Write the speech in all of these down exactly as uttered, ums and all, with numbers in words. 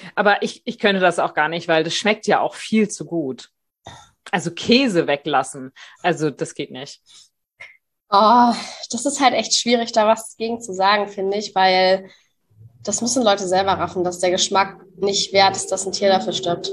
Aber ich, ich könnte das auch gar nicht, weil das schmeckt ja auch viel zu gut. Also Käse weglassen, also das geht nicht. Oh, das ist halt echt schwierig, da was gegen zu sagen, finde ich, weil das müssen Leute selber raffen, dass der Geschmack nicht wert ist, dass ein Tier dafür stirbt.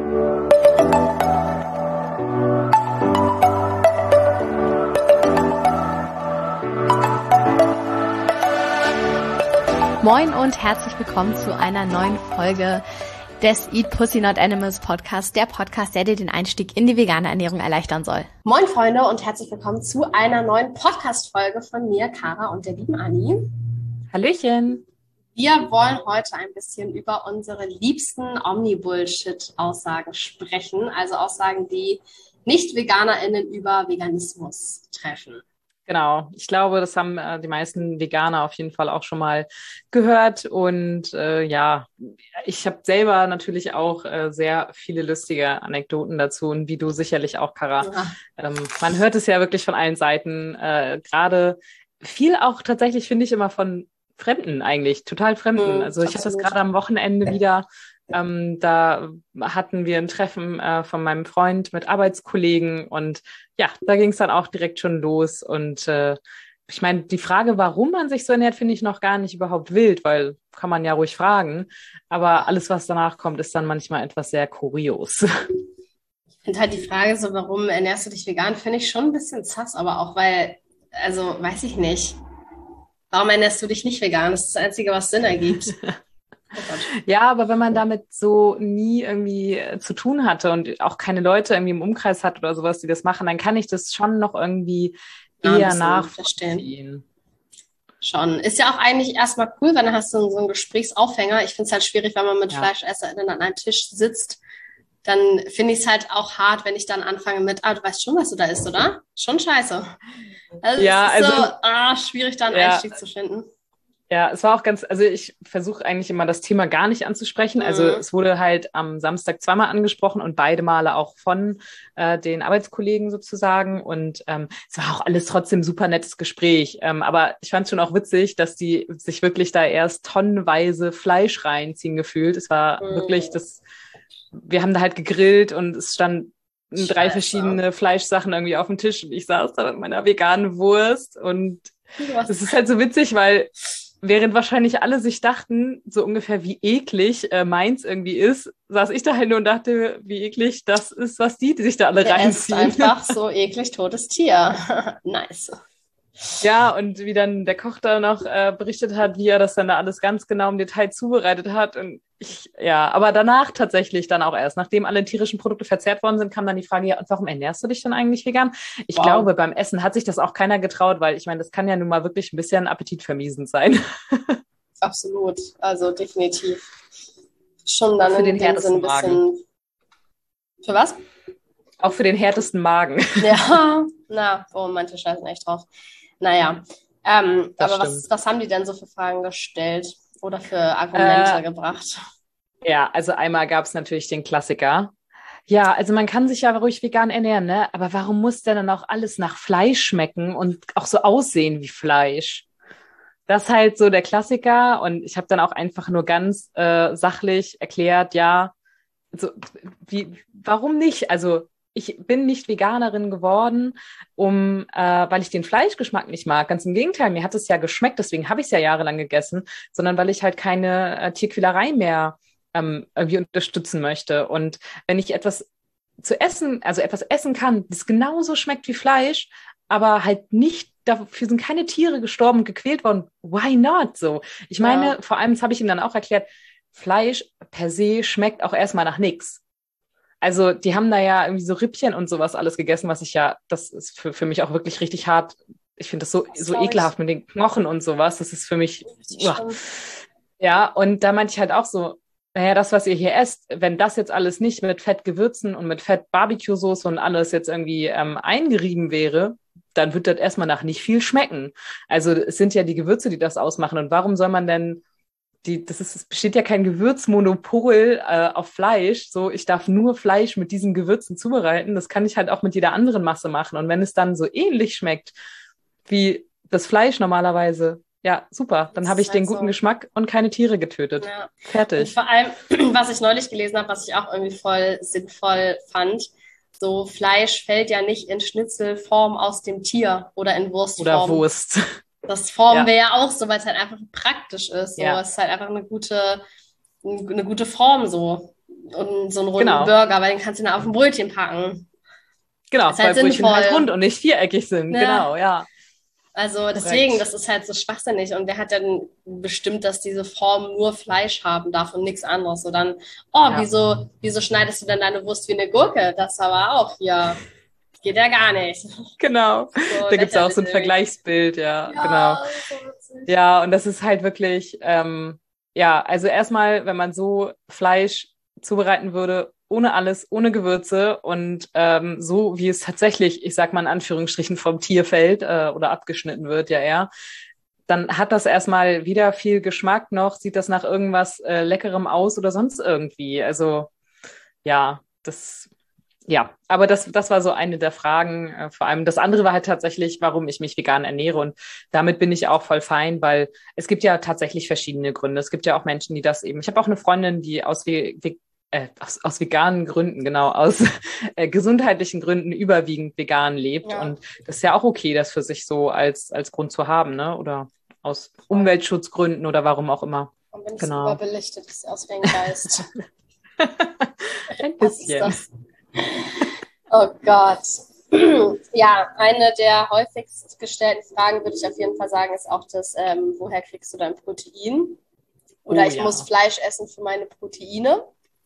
Moin und herzlich willkommen zu einer neuen Folge des Eat Pussy Not Animals Podcast, der Podcast, der dir den Einstieg in die vegane Ernährung erleichtern soll. Moin Freunde und herzlich willkommen zu einer neuen Podcast-Folge von mir, Kara und der lieben Anni. Hallöchen. Wir wollen heute ein bisschen über unsere liebsten Omni-Bullshit-Aussagen sprechen, also Aussagen, die Nicht-VeganerInnen über Veganismus treffen. Genau, ich glaube, das haben äh, die meisten Veganer auf jeden Fall auch schon mal gehört. Und äh, ja, ich habe selber natürlich auch äh, sehr viele lustige Anekdoten dazu und wie du sicherlich auch, Kara. Ja. Ähm, man hört es ja wirklich von allen Seiten, äh, gerade viel auch tatsächlich, finde ich, immer von Fremden eigentlich, total Fremden. Mhm, also ich hatte das absolut. gerade am Wochenende wieder. Ähm, da hatten wir ein Treffen äh, von meinem Freund mit Arbeitskollegen und ja, da ging es dann auch direkt schon los. Und äh, ich meine, die Frage, warum man sich so ernährt, finde ich noch gar nicht überhaupt wild, weil kann man ja ruhig fragen. Aber alles, was danach kommt, ist dann manchmal etwas sehr kurios. Ich finde halt die Frage so, warum ernährst du dich vegan, finde ich schon ein bisschen sass, aber auch weil, also weiß ich nicht. Warum ernährst du dich nicht vegan? Das ist das Einzige, was Sinn ergibt. Oh Gott. Ja, aber wenn man damit so nie irgendwie äh, zu tun hatte und auch keine Leute irgendwie im Umkreis hat oder sowas, die das machen, dann kann ich das schon noch irgendwie Ja, ein eher bisschen nachvollziehen. Schon. Ist ja auch eigentlich erstmal cool, weil dann hast du so einen Gesprächsaufhänger. Ich finde es halt schwierig, wenn man mit Ja. FleischesserInnen an einem Tisch sitzt. Dann finde ich es halt auch hart, wenn ich dann anfange mit, ah, du weißt schon, was du da isst, oder? Schon scheiße. Also Ja, es ist also- so ah, schwierig, da einen Ja. Einstieg zu finden. Ja, es war auch ganz, also ich versuche eigentlich immer das Thema gar nicht anzusprechen. Also Mhm. es wurde halt am Samstag zweimal angesprochen und beide Male auch von äh, den Arbeitskollegen sozusagen. Und ähm, es war auch alles trotzdem super nettes Gespräch. Ähm, aber ich fand es schon auch witzig, dass die sich wirklich da erst tonnenweise Fleisch reinziehen gefühlt. Es war Mhm. wirklich das, wir haben da halt gegrillt und es standen drei Scheiße. verschiedene Fleischsachen irgendwie auf dem Tisch und ich saß da mit meiner veganen Wurst und Du hast- das ist halt so witzig, weil während wahrscheinlich alle sich dachten, so ungefähr wie eklig äh, meins irgendwie ist, saß ich da halt nur und dachte, wie eklig das ist, was die, die sich da alle Der ist reinziehen. einfach so eklig totes Tier. Nice. Ja, und wie dann der Koch da noch äh, berichtet hat, wie er das dann da alles ganz genau im Detail zubereitet hat. Und ich, ja, aber danach tatsächlich dann auch erst, nachdem alle tierischen Produkte verzehrt worden sind, kam dann die Frage, ja, und warum ernährst du dich dann eigentlich vegan? Ich Wow. glaube, beim Essen hat sich das auch keiner getraut, weil ich meine, das kann ja nun mal wirklich ein bisschen appetitvermiesend sein. Absolut. Also definitiv. Schon dann Für den in dem härtesten Sinne ein bisschen. Für was? Auch für den härtesten Magen. Ja, na, oh, manche scheißen echt drauf. Naja, ähm, Das aber was, stimmt. was haben die denn so für Fragen gestellt oder für Argumente Äh, gebracht? Ja, also einmal gab es natürlich den Klassiker. Ja, also man kann sich ja ruhig vegan ernähren, ne? Aber warum muss denn dann auch alles nach Fleisch schmecken und auch so aussehen wie Fleisch? Das ist halt so der Klassiker und ich habe dann auch einfach nur ganz äh, sachlich erklärt, ja, so, wie, warum nicht? Also ich bin nicht Veganerin geworden, um, äh, weil ich den Fleischgeschmack nicht mag. Ganz im Gegenteil, mir hat es ja geschmeckt, deswegen habe ich es ja jahrelang gegessen, sondern weil ich halt keine äh, Tierquälerei mehr ähm, irgendwie unterstützen möchte. Und wenn ich etwas zu essen, also etwas essen kann, das genauso schmeckt wie Fleisch, aber halt nicht, dafür sind keine Tiere gestorben und gequält worden, why not? So. Ich meine, Ja. vor allem, das habe ich ihm dann auch erklärt, Fleisch per se schmeckt auch erstmal nach nichts. Also die haben da ja irgendwie so Rippchen und sowas alles gegessen, was ich ja, das ist für, für mich auch wirklich richtig hart. Ich finde das so, Das so glaub ich. ekelhaft mit den Knochen und sowas. Das ist für mich, Richtig uah. schlimm. Ja, und da meinte ich halt auch so, naja, das, was ihr hier esst, wenn das jetzt alles nicht mit Fett Gewürzen und mit Fett Barbecue-Soße und alles jetzt irgendwie ähm, eingerieben wäre, dann wird das erstmal nach nicht viel schmecken. Also es sind ja die Gewürze, die das ausmachen. Und warum soll man denn die, das ist, es besteht ja kein Gewürzmonopol äh, auf Fleisch. So, ich darf nur Fleisch mit diesen Gewürzen zubereiten. Das kann ich halt auch mit jeder anderen Masse machen. Und wenn es dann so ähnlich schmeckt wie das Fleisch normalerweise, Ja, super. Dann habe ich den guten so. Geschmack und keine Tiere getötet. Ja. Fertig. Und vor allem, was ich neulich gelesen habe, was ich auch irgendwie voll sinnvoll fand, so Fleisch fällt ja nicht in Schnitzelform aus dem Tier oder in Wurstform. Oder Wurst. Das formen ja. wir ja auch so, weil es halt einfach praktisch ist. So. Ja. Es ist halt einfach eine gute, eine gute Form so. Und so einen runden genau. Burger, weil den kannst du dann auf ein Brötchen packen. Genau, ist halt weil Brötchen sinnvoll. halt rund und nicht viereckig sind. Ja. Genau, ja. Also deswegen, Korrekt. Das ist halt so schwachsinnig. Und wer hat denn bestimmt, dass diese Form nur Fleisch haben darf und nichts anderes? So dann, oh, ja. wieso, wieso schneidest du denn deine Wurst wie eine Gurke? Das aber auch hier. Geht ja gar nicht. Genau. So, da gibt es auch so ein Vergleichsbild, ja, ja genau. So ja, und das ist halt wirklich, ähm, ja, also erstmal, wenn man so Fleisch zubereiten würde, ohne alles, ohne Gewürze und ähm, so, wie es tatsächlich, ich sag mal in Anführungsstrichen, vom Tier fällt äh, oder abgeschnitten wird, ja eher, dann hat das erstmal weder viel Geschmack noch sieht das nach irgendwas äh, Leckerem aus oder sonst irgendwie. Also ja, das... Ja, aber das, das war so eine der Fragen. Äh, vor allem das andere war halt tatsächlich, warum ich mich vegan ernähre. Und damit bin ich auch voll fein, weil es gibt ja tatsächlich verschiedene Gründe. Es gibt ja auch Menschen, die das eben. Ich habe auch eine Freundin, die aus, äh, aus, aus veganen Gründen, genau, aus äh, gesundheitlichen Gründen überwiegend vegan lebt. Ja. Und das ist ja auch okay, das für sich so als, als Grund zu haben, ne? Oder aus Umweltschutzgründen oder warum auch immer. Und wenn es genau. überbelichtet ist, aus wegen Geist. Ein bisschen. Oh Gott. Ja, eine der häufigst gestellten Fragen, würde ich auf jeden Fall sagen, ist auch das, ähm, woher kriegst du dein Protein? Oder oh, ich ja. muss Fleisch essen für meine Proteine.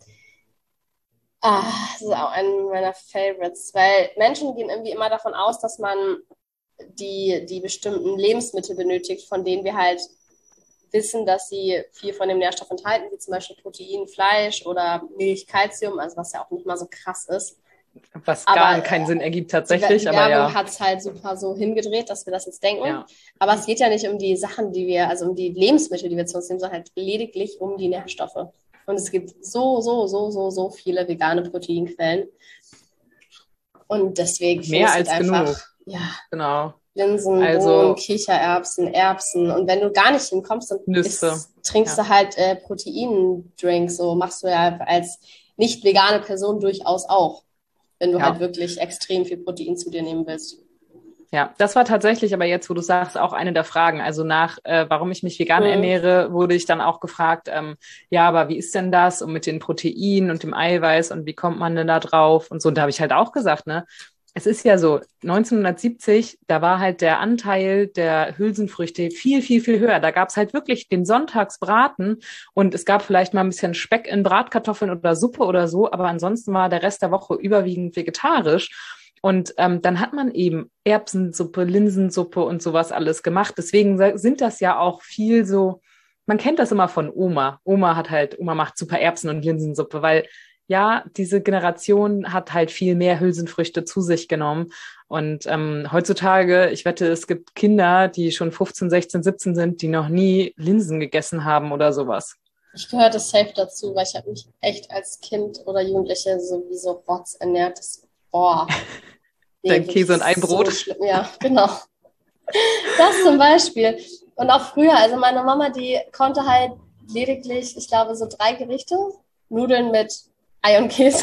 Ah, das ist auch einer meiner Favorites, weil Menschen gehen irgendwie immer davon aus, dass man die, die bestimmten Lebensmittel benötigt, von denen wir halt wissen, dass sie viel von dem Nährstoff enthalten, wie zum Beispiel Protein, Fleisch oder Milch, Calcium, also was ja auch nicht mal so krass ist. Was aber gar keinen Sinn ergibt tatsächlich. Die aber Werbung ja. hat es halt super so hingedreht, dass wir das jetzt denken. Ja. Aber es geht ja nicht um die Sachen, die wir, also um die Lebensmittel, die wir zu uns nehmen, sondern halt lediglich um die Nährstoffe. Und es gibt so, so, so, so, so viele vegane Proteinquellen. Und deswegen mehr als halt einfach, genug. Ja, genau. Linsen, also, Bohnen, Kichererbsen, Erbsen. Und wenn du gar nicht hinkommst, dann isst, trinkst ja. du halt äh, Proteindrinks. So machst du ja als nicht vegane Person durchaus auch, wenn du ja. halt wirklich extrem viel Protein zu dir nehmen willst. Ja, das war tatsächlich aber jetzt, wo du sagst, auch eine der Fragen. Also nach, äh, warum ich mich vegan mhm. ernähre, wurde ich dann auch gefragt, ähm, ja, aber wie ist denn das und mit den Proteinen und dem Eiweiß und wie kommt man denn da drauf? Und so, und da habe ich halt auch gesagt, ne, es ist ja so, neunzehnhundertsiebzig, da war halt der Anteil der Hülsenfrüchte viel, viel, viel höher. Da gab es halt wirklich den Sonntagsbraten und es gab vielleicht mal ein bisschen Speck in Bratkartoffeln oder Suppe oder so, aber ansonsten war der Rest der Woche überwiegend vegetarisch. Und ähm, dann hat man eben Erbsensuppe, Linsensuppe und sowas alles gemacht. Deswegen sind das ja auch viel so, man kennt das immer von Oma. Oma hat halt, Oma macht super Erbsen- und Linsensuppe, weil ja, diese Generation hat halt viel mehr Hülsenfrüchte zu sich genommen. Und ähm, heutzutage, ich wette, es gibt Kinder, die schon fünfzehn, sechzehn, siebzehn sind, die noch nie Linsen gegessen haben oder sowas. Ich gehörte safe dazu, weil ich habe mich echt als Kind oder Jugendliche sowieso Rotz ernährt. Das, boah. Dein Käse und ein Brot. So schlimm. Ja, genau. Das zum Beispiel. Und auch früher, also meine Mama, die konnte halt lediglich, ich glaube, so drei Gerichte. Nudeln mit Ei und Käse.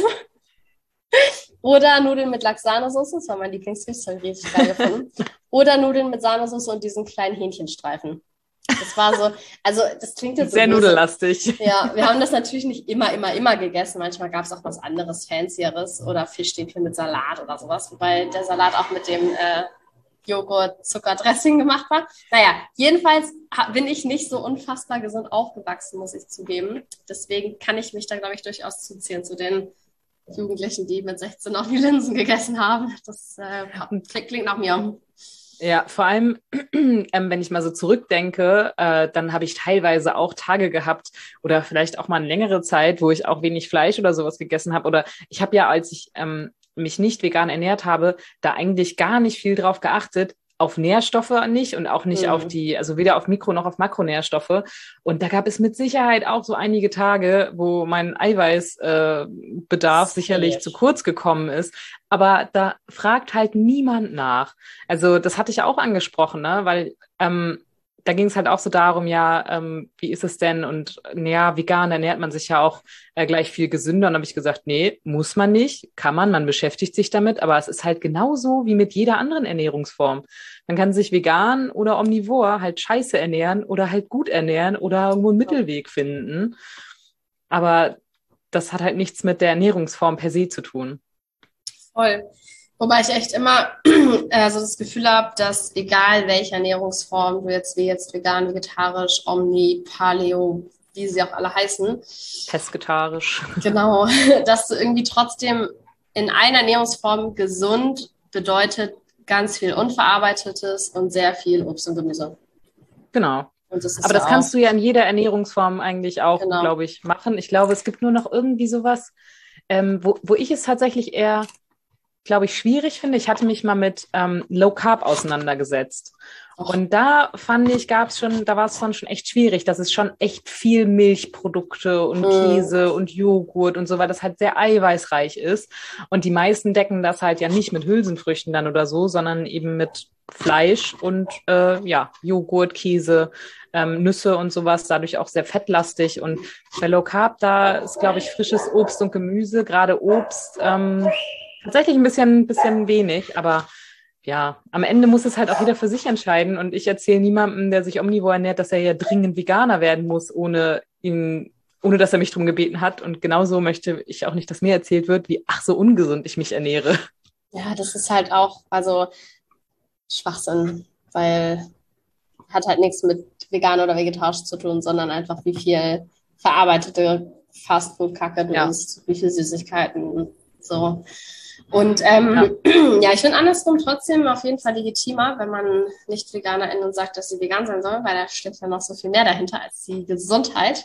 Oder Nudeln mit Lachs-Sahnesoße, das war mein Lieblingsgericht, das habe ich richtig geil gefunden. Oder Nudeln mit Sahnesoße und diesen kleinen Hähnchenstreifen. Das war so, also das klingt jetzt so sehr nudellastig. Ja, wir haben das natürlich nicht immer, immer, immer gegessen. Manchmal gab es auch was anderes, Fancyeres oder Fischstäbchen mit Salat oder sowas, wobei der Salat auch mit dem äh, Joghurt-Zucker-Dressing gemacht war. Naja, jedenfalls bin ich nicht so unfassbar gesund aufgewachsen, muss ich zugeben. Deswegen kann ich mich da, glaube ich, durchaus zuzählen zu den Jugendlichen, die mit sechzehn noch die Linsen gegessen haben. Das äh, klingt nach mir. Ja, vor allem, ähm, wenn ich mal so zurückdenke, äh, dann habe ich teilweise auch Tage gehabt oder vielleicht auch mal eine längere Zeit, wo ich auch wenig Fleisch oder sowas gegessen habe. Oder ich habe ja, als ich ähm, mich nicht vegan ernährt habe, da eigentlich gar nicht viel drauf geachtet, auf Nährstoffe nicht und auch nicht mhm. auf die, also weder auf Mikro- noch auf Makronährstoffe. Und da gab es mit Sicherheit auch so einige Tage, wo mein Eiweißbedarf äh, sicherlich zu kurz gekommen ist. Aber da fragt halt niemand nach. Also das hatte ich auch angesprochen, ne? Weil ähm, da ging es halt auch so darum, ja, ähm, wie ist es denn? Und ja, vegan ernährt man sich ja auch äh, gleich viel gesünder. Und dann habe ich gesagt, nee, muss man nicht, kann man, man beschäftigt sich damit, aber es ist halt genauso wie mit jeder anderen Ernährungsform. Man kann sich vegan oder omnivor halt scheiße ernähren oder halt gut ernähren oder irgendwo einen Mittelweg finden. Aber das hat halt nichts mit der Ernährungsform per se zu tun. Voll. Wobei ich echt immer also das Gefühl habe, dass egal welche Ernährungsform du jetzt, wie jetzt vegan, vegetarisch, Omni, Paleo, wie sie auch alle heißen. Pesketarisch. Genau, dass du irgendwie trotzdem in einer Ernährungsform gesund bedeutet ganz viel Unverarbeitetes und sehr viel Obst und Gemüse. Genau. Und das ist Aber ja das kannst auch, du ja in jeder Ernährungsform eigentlich auch, genau. glaube ich, machen. Ich glaube, es gibt nur noch irgendwie sowas, ähm, wo, wo ich es tatsächlich eher, glaube ich, schwierig finde. Ich hatte mich mal mit ähm, Low Carb auseinandergesetzt. Och. Und da fand ich, gab es schon, da war es schon echt schwierig. Das ist schon echt viel Milchprodukte und Mm. Käse und Joghurt und so, weil das halt sehr eiweißreich ist. Und die meisten decken das halt ja nicht mit Hülsenfrüchten dann oder so, sondern eben mit Fleisch und äh, ja, Joghurt, Käse, ähm, Nüsse und sowas, dadurch auch sehr fettlastig. Und bei Low Carb, da ist, glaube ich, frisches Obst und Gemüse, gerade Obst, ähm, tatsächlich ein bisschen, bisschen wenig, aber ja, am Ende muss es halt auch jeder für sich entscheiden. Und ich erzähle niemandem, der sich omnivor ernährt, dass er ja dringend Veganer werden muss, ohne ihn, ohne dass er mich drum gebeten hat. Und genauso möchte ich auch nicht, dass mir erzählt wird, wie ach so ungesund ich mich ernähre. Ja, das ist halt auch, also Schwachsinn, weil hat halt nichts mit vegan oder vegetarisch zu tun, sondern einfach wie viel verarbeitete Fastfood-Kacke du Ja. isst, wie viel Süßigkeiten und so. Und ähm, Ja. ja, ich finde andersrum trotzdem auf jeden Fall legitimer, wenn man nicht VeganerInnen sagt, dass sie vegan sein sollen, weil da steckt ja noch so viel mehr dahinter als die Gesundheit.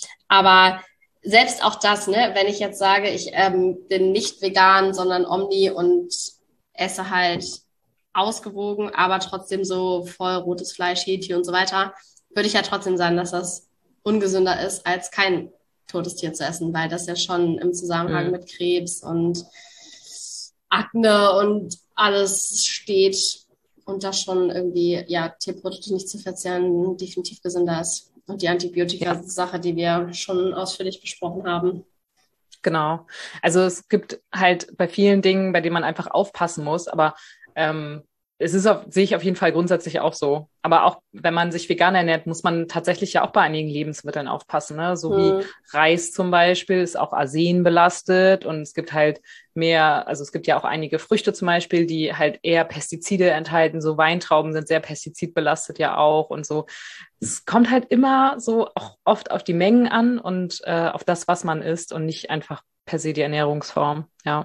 Aber selbst auch das, ne, wenn ich jetzt sage, ich ähm, bin nicht vegan, sondern Omni und esse halt ausgewogen, aber trotzdem so voll rotes Fleisch, Hähnchen und so weiter, würde ich ja trotzdem sagen, dass das ungesünder ist, als kein totes Tier zu essen, weil das ja schon im Zusammenhang Mhm. mit Krebs und Akne und alles steht und das schon irgendwie, ja, Tierprodukte nicht zu verzehren, definitiv gesünder ist. Und die Antibiotika-Sache, die wir schon ausführlich besprochen haben. Genau. Also es gibt halt bei vielen Dingen, bei denen man einfach aufpassen muss, aber ähm, es ist auf, sehe ich auf jeden Fall grundsätzlich auch so. Aber auch wenn man sich vegan ernährt, muss man tatsächlich ja auch bei einigen Lebensmitteln aufpassen, ne? So Hm. wie Reis zum Beispiel ist auch Arsen belastet und es gibt halt mehr, also es gibt ja auch einige Früchte zum Beispiel, die halt eher Pestizide enthalten. So Weintrauben sind sehr pestizidbelastet ja auch und so. Es kommt halt immer so auch oft auf die Mengen an und äh, auf das, was man isst und nicht einfach per se die Ernährungsform. Ja.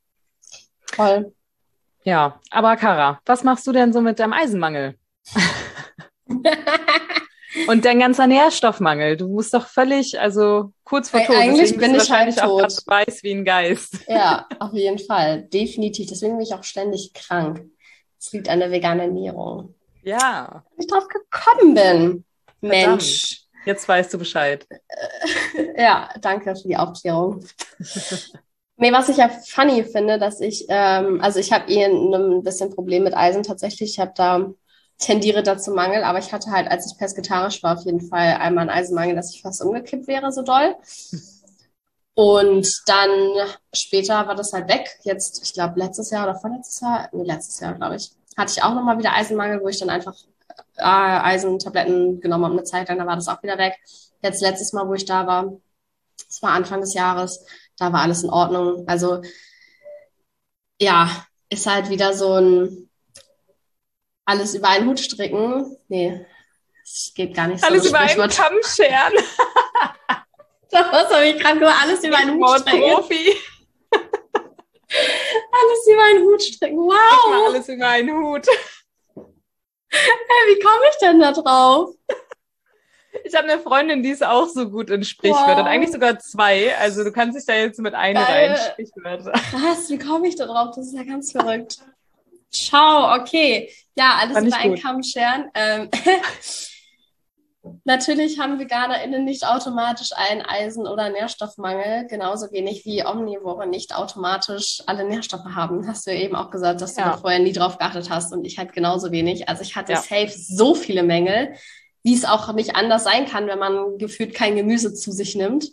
Voll. Ja, aber Kara, was machst du denn so mit deinem Eisenmangel? Und dein ganzer Nährstoffmangel? Du musst doch völlig, also kurz vor Eig- Tod. eigentlich deswegen bin bist ich du wahrscheinlich halt auch tot. ganz weiß wie ein Geist. Ja, auf jeden Fall. Definitiv. Deswegen bin ich auch ständig krank. Es liegt an der veganen Ernährung. Ja, Wie ich drauf gekommen bin. Verdammt. Mensch. jetzt weißt du Bescheid. Ja, danke für die Aufklärung. Nee, was ich ja funny finde, dass ich, ähm, also ich habe eh ein bisschen Problem mit Eisen tatsächlich. Ich habe da, tendiere dazu Mangel, aber ich hatte halt, als ich pesketarisch war, auf jeden Fall einmal einen Eisenmangel, dass ich fast umgekippt wäre, so doll. Und dann später war das halt weg. Jetzt, ich glaube, letztes Jahr oder vorletztes Jahr, nee, letztes Jahr, glaube ich, hatte ich auch nochmal wieder Eisenmangel, wo ich dann einfach äh, Eisentabletten genommen habe eine Zeit lang, da war das auch wieder weg. Jetzt letztes Mal, wo ich da war, das war Anfang des Jahres, da war alles in Ordnung. Also ja, ist halt wieder so ein alles über einen Hut stricken. Nee, es geht gar nicht so. Alles das über einen Sprichwort. Kamm scheren. Was habe ich gerade gesagt? Alles über einen Hut stricken. Profi. Alles über einen Hut stricken. Mal Wow. alles über einen Hut. Hey, wie komme ich denn da drauf? Ich habe eine Freundin, die ist auch so gut in Sprichwörtern. Wow. Eigentlich sogar zwei. Also du kannst dich da jetzt mit einer Geil. rein. Sprichwörter. Was? Wie komme ich da drauf? Das ist ja ganz verrückt. Schau, okay. Ja, alles Fand über ich einen gut. Kamm scheren. Ähm, Natürlich haben VeganerInnen nicht automatisch einen Eisen- oder Nährstoffmangel, genauso wenig wie Omnivore nicht automatisch alle Nährstoffe haben. Hast du ja eben auch gesagt, dass du Ja. da vorher nie drauf geachtet hast und ich halt genauso wenig. Also ich hatte Ja. safe so viele Mängel, wie es auch nicht anders sein kann, wenn man gefühlt kein Gemüse zu sich nimmt.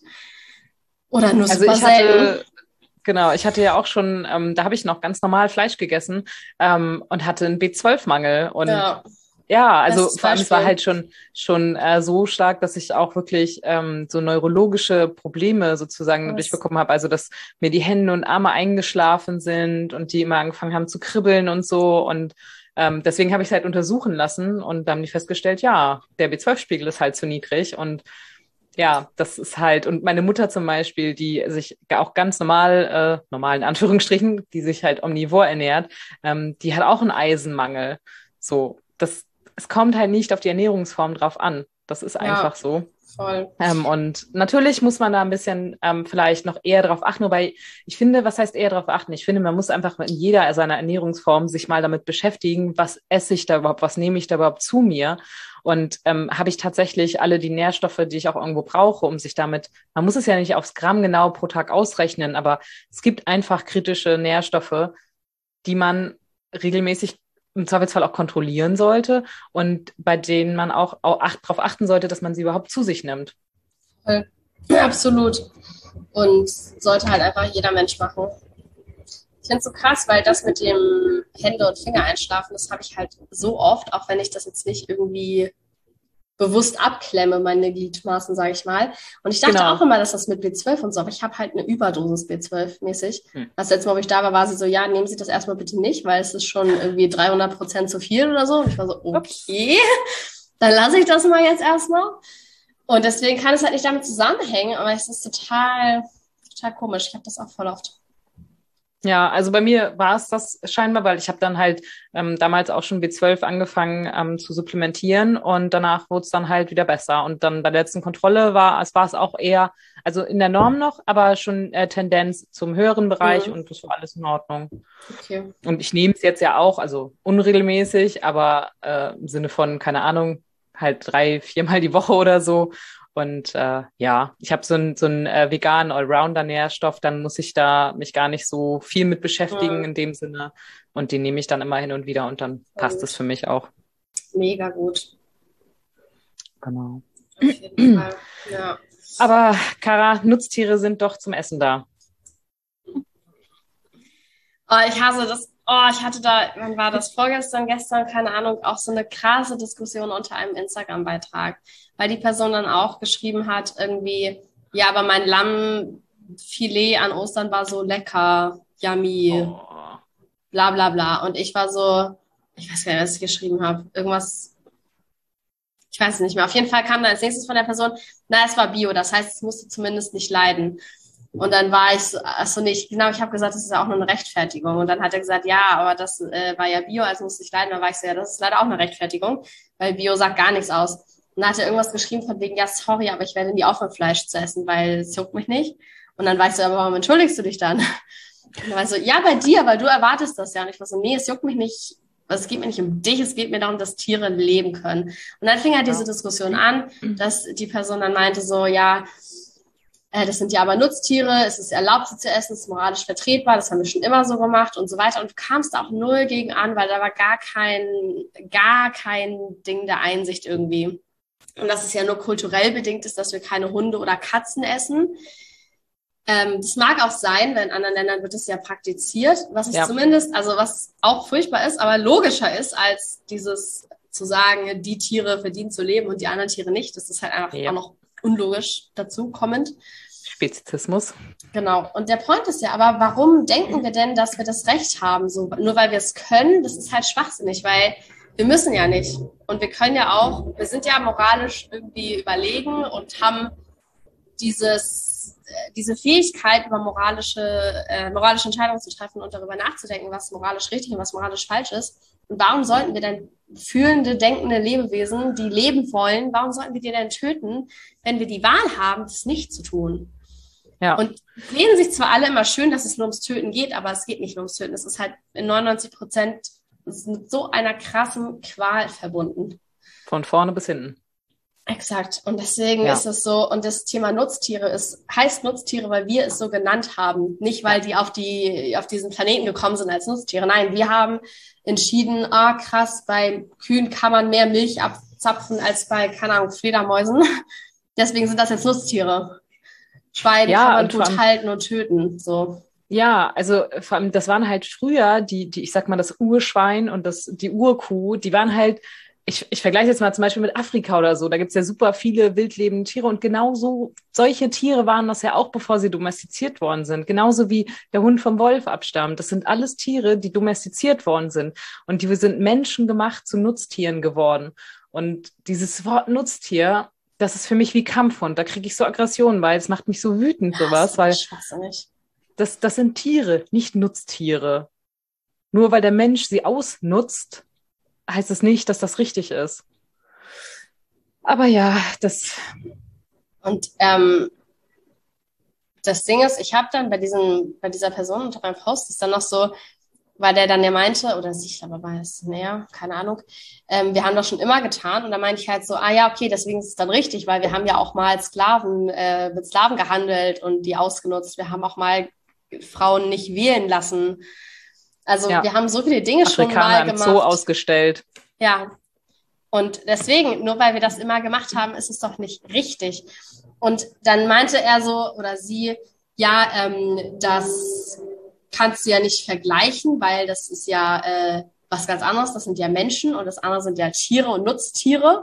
Oder nur Also super ich selten. hatte, genau, ich hatte ja auch schon, ähm, da habe ich noch ganz normal Fleisch gegessen ähm, und hatte einen B zwölf Mangel. Und Ja, ja, also bestes vor allem, es war Beispiel. halt schon, schon äh, so stark, dass ich auch wirklich ähm, so neurologische Probleme sozusagen Was? durchbekommen habe. Also, dass mir die Hände und Arme eingeschlafen sind und die immer angefangen haben zu kribbeln und so. Und ähm, deswegen habe ich es halt untersuchen lassen und dann haben die festgestellt, ja, der B zwölf Spiegel ist halt zu niedrig. Und ja, das ist halt, und meine Mutter zum Beispiel, die sich auch ganz normal, äh, normal in Anführungsstrichen, die sich halt omnivor ernährt, ähm, die hat auch einen Eisenmangel. So, das, es kommt halt nicht auf die Ernährungsform drauf an. Das ist einfach Ja, so. voll. Ähm, und natürlich muss man da ein bisschen ähm, vielleicht noch eher drauf achten, wobei ich finde, was heißt eher drauf achten? Ich finde, man muss einfach in jeder seiner Ernährungsform sich mal damit beschäftigen, was esse ich da überhaupt, was nehme ich da überhaupt zu mir? Und ähm, habe ich tatsächlich alle die Nährstoffe, die ich auch irgendwo brauche, um sich damit, man muss es ja nicht aufs Gramm genau pro Tag ausrechnen, aber es gibt einfach kritische Nährstoffe, die man regelmäßig im Zweifelsfall auch kontrollieren sollte und bei denen man auch, auch acht, darauf achten sollte, dass man sie überhaupt zu sich nimmt. Voll. Absolut. Und sollte halt einfach jeder Mensch machen. Ich finde es so krass, weil das mit dem Hände- und Finger einschlafen, das habe ich halt so oft, auch wenn ich das jetzt nicht irgendwie bewusst abklemme, meine Gliedmaßen, sage ich mal. Und ich dachte Genau. auch immer, dass das mit B zwölf und so, aber ich habe halt eine Überdosis B zwölf mäßig. Hm. Das letzte Mal, wo ich da war, war sie so, ja, nehmen Sie das erstmal bitte nicht, weil es ist schon irgendwie dreihundert Prozent zu viel oder so. Und ich war so, okay, dann lasse ich das mal jetzt erstmal. Und deswegen kann es halt nicht damit zusammenhängen, aber es ist total, total komisch. Ich habe das auch voll oft. Ja, also bei mir war es das scheinbar, weil ich habe dann halt ähm, damals auch schon B zwölf angefangen ähm, zu supplementieren und danach wurde es dann halt wieder besser. Und dann bei der letzten Kontrolle war es war es auch eher, also in der Norm noch, aber schon äh, Tendenz zum höheren Bereich Mhm. und das war alles in Ordnung. Okay. Und ich nehme es jetzt ja auch, also unregelmäßig, aber äh, im Sinne von, keine Ahnung, halt drei, viermal die Woche oder so. Und äh, ja, ich habe so einen so einen äh, veganen Allrounder-Nährstoff, dann muss ich da mich gar nicht so viel mit beschäftigen Mhm. in dem Sinne. Und den nehme ich dann immer hin und wieder und dann Voll passt gut. es für mich auch. Mega gut. Genau. Auf jeden Fall. Ja. Aber Kara, Nutztiere sind doch zum Essen da. Oh, ich hasse das. Oh, ich hatte da, wann war das? Vorgestern, gestern, keine Ahnung, auch so eine krasse Diskussion unter einem Instagram-Beitrag, weil die Person dann auch geschrieben hat, irgendwie, ja, aber mein Lammfilet an Ostern war so lecker, yummy, Oh. bla bla bla. Und ich war so, ich weiß gar nicht, was ich geschrieben habe. Irgendwas, ich weiß es nicht mehr. Auf jeden Fall kam dann als nächstes von der Person, na, es war Bio, das heißt, es musste zumindest nicht leiden. Und dann war ich so, achso, nicht, genau, ich habe gesagt, das ist ja auch nur eine Rechtfertigung. Und dann hat er gesagt, ja, aber das äh, war ja Bio, also musste ich leiden. Dann war ich so, ja, das ist leider auch eine Rechtfertigung, weil Bio sagt gar nichts aus. Und dann hat er irgendwas geschrieben von wegen, ja, sorry, aber ich werde nie aufhören, Fleisch zu essen, weil es juckt mich nicht. Und dann war ich so, aber warum entschuldigst du dich dann? Und dann war ich so, ja, bei dir, weil du erwartest das ja. Und ich war so, nee, es juckt mich nicht. Es geht mir nicht um dich, es geht mir darum, dass Tiere leben können. Und dann fing halt diese Diskussion an, dass die Person dann meinte so, ja, äh, das sind ja aber Nutztiere, es ist erlaubt, sie zu essen, es ist moralisch vertretbar, das haben wir schon immer so gemacht und so weiter. Und du kamst da auch null gegen an, weil da war gar kein, gar kein Ding der Einsicht irgendwie. Und dass es ja nur kulturell bedingt ist, dass wir keine Hunde oder Katzen essen. Ähm, das mag auch sein, weil in anderen Ländern wird es ja praktiziert, was es Ja. zumindest, also was auch furchtbar ist, aber logischer ist, als dieses zu sagen, die Tiere verdienen zu leben und die anderen Tiere nicht. Das ist halt einfach Ja. auch noch unlogisch dazu kommend. Spezizismus. Genau. Und der Point ist ja, aber warum denken wir denn, dass wir das Recht haben? So, nur weil wir es können, das ist halt schwachsinnig, weil wir müssen ja nicht. Und wir können ja auch, wir sind ja moralisch irgendwie überlegen und haben dieses, äh, diese Fähigkeit, über moralische, äh, moralische Entscheidungen zu treffen und darüber nachzudenken, was moralisch richtig und was moralisch falsch ist. Und warum sollten wir denn fühlende, denkende Lebewesen, die leben wollen, warum sollten wir die denn töten, wenn wir die Wahl haben, das nicht zu tun? Ja. Und reden sich zwar alle immer schön, dass es nur ums Töten geht, aber es geht nicht nur ums Töten. Es ist halt in neunundneunzig Prozent es ist mit so einer krassen Qual verbunden. Von vorne bis hinten. Exakt. Und deswegen Ja. ist es so, und das Thema Nutztiere ist, heißt Nutztiere, weil wir es so genannt haben. Nicht, weil die auf die, auf diesen Planeten gekommen sind als Nutztiere. Nein, wir haben entschieden, ah, krass, bei Kühen kann man mehr Milch abzapfen als bei, keine Ahnung, Fledermäusen. Deswegen sind das jetzt Nutztiere. Schweine Ja, kann man und vor gut allem- halten und töten, so. Ja, also vor allem, das waren halt früher die, die, ich sag mal, das Urschwein und das, die Urkuh, die waren halt, ich, ich vergleiche jetzt mal zum Beispiel mit Afrika oder so, da gibt's ja super viele wildlebende Tiere und genauso solche Tiere waren das ja auch, bevor sie domestiziert worden sind. Genauso wie der Hund vom Wolf abstammt. Das sind alles Tiere, die domestiziert worden sind und die sind menschengemacht zu Nutztieren geworden. Und dieses Wort Nutztier, das ist für mich wie Kampfhund. Da kriege ich so Aggressionen bei. Das macht mich so wütend, sowas, weil Schwachsinnig. das, das sind Tiere, nicht Nutztiere. Nur weil der Mensch sie ausnutzt, heißt es nicht, dass das richtig ist. Aber ja, das, Und ähm, das Ding ist, ich habe dann bei diesem, bei dieser Person unter meinem Post ist dann noch so, weil der dann ja meinte, oder sie, ich glaube, war es näher, keine Ahnung, ähm, wir haben das schon immer getan. Und da meinte ich halt so, ah ja, okay, deswegen ist es dann richtig, weil wir haben ja auch mal Sklaven, äh, mit Sklaven gehandelt und die ausgenutzt. Wir haben auch mal Frauen nicht wählen lassen. Also Ja. wir haben so viele Dinge schon Afrikaner mal im gemacht. Zoo ausgestellt. Ja. Und deswegen, nur weil wir das immer gemacht haben, ist es doch nicht richtig. Und dann meinte er so, oder sie, ja, ähm, das kannst du ja nicht vergleichen, weil das ist ja äh, was ganz anderes. Das sind ja Menschen und das andere sind ja Tiere und Nutztiere.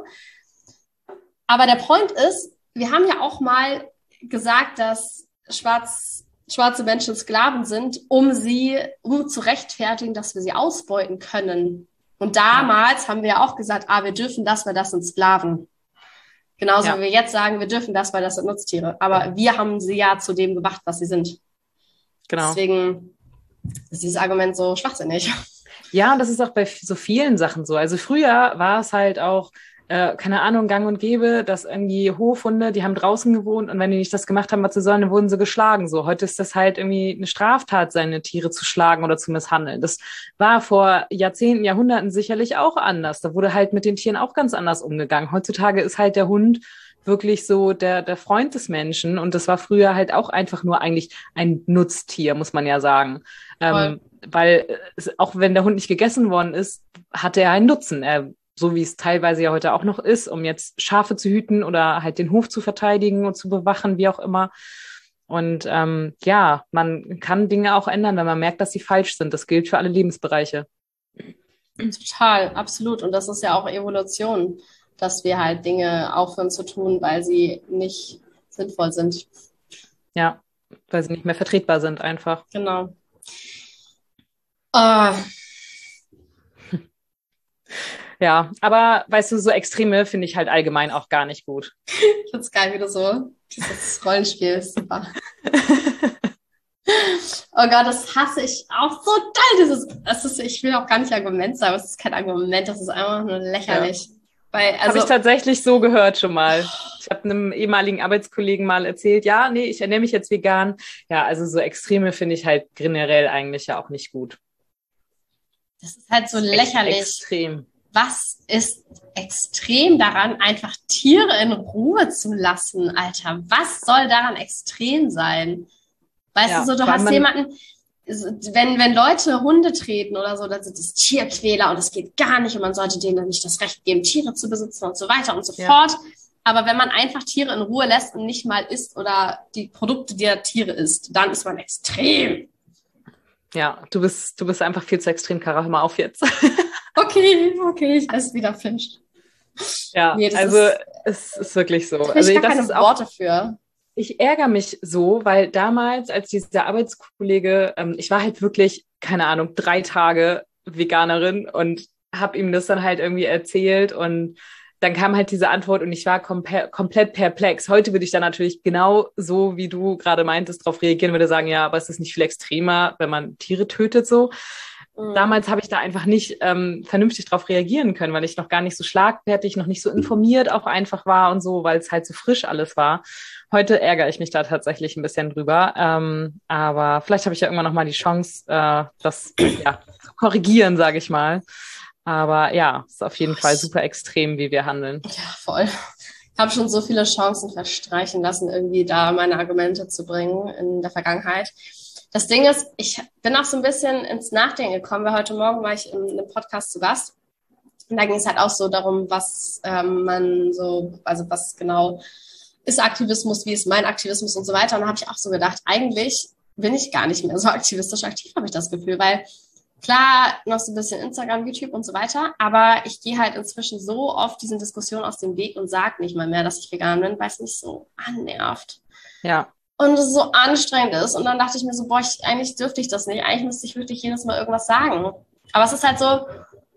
Aber der Point ist, wir haben ja auch mal gesagt, dass schwarz, schwarze Menschen Sklaven sind, um sie, um zu rechtfertigen, dass wir sie ausbeuten können. Und damals haben wir ja auch gesagt, ah, wir dürfen das, weil das sind Sklaven. Genauso Ja. wie wir jetzt sagen, wir dürfen das, weil das sind Nutztiere. Aber wir haben sie ja zu dem gemacht, was sie sind. Genau. Deswegen ist dieses Argument so schwachsinnig. Ja, und das ist auch bei so vielen Sachen so. Also früher war es halt auch, äh, keine Ahnung, gang und gäbe, dass irgendwie Hofhunde, die haben draußen gewohnt und wenn die nicht das gemacht haben, was sie sollen, dann wurden sie geschlagen. So, heute ist das halt irgendwie eine Straftat, seine Tiere zu schlagen oder zu misshandeln. Das war vor Jahrzehnten, Jahrhunderten sicherlich auch anders. Da wurde halt mit den Tieren auch ganz anders umgegangen. Heutzutage ist halt der Hund wirklich so der, der Freund des Menschen und das war früher halt auch einfach nur eigentlich ein Nutztier, muss man ja sagen. Ähm, weil es, auch wenn der Hund nicht gegessen worden ist, hatte er einen Nutzen. Er, so wie es teilweise ja heute auch noch ist, um jetzt Schafe zu hüten oder halt den Hof zu verteidigen und zu bewachen, wie auch immer. Und ähm, ja, man kann Dinge auch ändern, wenn man merkt, dass sie falsch sind. Das gilt für alle Lebensbereiche. Total, absolut. Und das ist ja auch Evolution, dass wir halt Dinge aufhören zu tun, weil sie nicht sinnvoll sind. Ja, weil sie nicht mehr vertretbar sind einfach. Genau. Ah, Ja, aber weißt du, so Extreme finde ich halt allgemein auch gar nicht gut. ich find's geil, wie du so dieses Rollenspiel ist super. Oh Gott, das hasse ich auch so doll. Dieses, das ist, ich will auch gar nicht Argument sagen, aber es ist kein Argument, das ist einfach nur lächerlich. Weil, Habe also, ich tatsächlich so gehört schon mal. Ich habe einem ehemaligen Arbeitskollegen mal erzählt, ja, nee, ich ernähre mich jetzt vegan. Ja, also so Extreme finde ich halt generell eigentlich ja auch nicht gut. das ist halt so Echt lächerlich. Extrem. Was ist extrem daran, einfach Tiere in Ruhe zu lassen, Alter? Was soll daran extrem sein? Weißt Ja, du, so, du vor allem hast man- jemanden, wenn, wenn Leute Hunde treten oder so, dann sind es Tierquäler und das geht gar nicht und man sollte denen dann nicht das Recht geben, Tiere zu besitzen und so weiter und so Ja. fort. Aber wenn man einfach Tiere in Ruhe lässt und nicht mal isst oder die Produkte der Tiere isst, dann ist man extrem. Ja, du bist, du bist einfach viel zu extrem, Kara, hör mal auf jetzt. Okay, okay, ich esse wieder Fisch. Ja, Nee, das also ist- es ist wirklich so. Da Also ich gar das keine ist auch, Worte für. ich ärgere mich so, weil damals, als dieser Arbeitskollege, ähm, ich war halt wirklich, keine Ahnung, drei Tage Veganerin und habe ihm das dann halt irgendwie erzählt und dann kam halt diese Antwort und ich war kompe- komplett perplex. Heute würde ich dann natürlich genau so, wie du gerade meintest, darauf reagieren, würde sagen, ja, aber es ist nicht viel extremer, wenn man Tiere tötet so. Mhm. Damals habe ich da einfach nicht ähm, vernünftig darauf reagieren können, weil ich noch gar nicht so schlagfertig, noch nicht so informiert auch einfach war und so, weil es halt so frisch alles war. Heute ärgere ich mich da tatsächlich ein bisschen drüber. Ähm, aber vielleicht habe ich ja irgendwann noch mal die Chance, äh, das ja, zu korrigieren, sage ich mal. Aber ja, es ist auf jeden Fall super extrem, wie wir handeln. Ja, voll. habe schon so viele Chancen verstreichen lassen, irgendwie da meine Argumente zu bringen in der Vergangenheit. Das Ding ist, ich bin auch so ein bisschen ins Nachdenken gekommen, weil heute Morgen war ich in einem Podcast zu Gast und da ging es halt auch so darum, was ähm, man so, also was genau ist Aktivismus, wie ist mein Aktivismus und so weiter. Und da habe ich auch so gedacht, eigentlich bin ich gar nicht mehr so aktivistisch aktiv, habe ich das Gefühl, weil klar, noch so ein bisschen Instagram, YouTube und so weiter, aber ich gehe halt inzwischen so oft diesen Diskussionen aus dem Weg und sage nicht mal mehr, dass ich vegan bin, weil es mich so annervt. Ja. Und es so anstrengend ist. Und dann dachte ich mir so, boah, ich, eigentlich dürfte ich das nicht. Eigentlich müsste ich wirklich jedes Mal irgendwas sagen. Aber es ist halt so,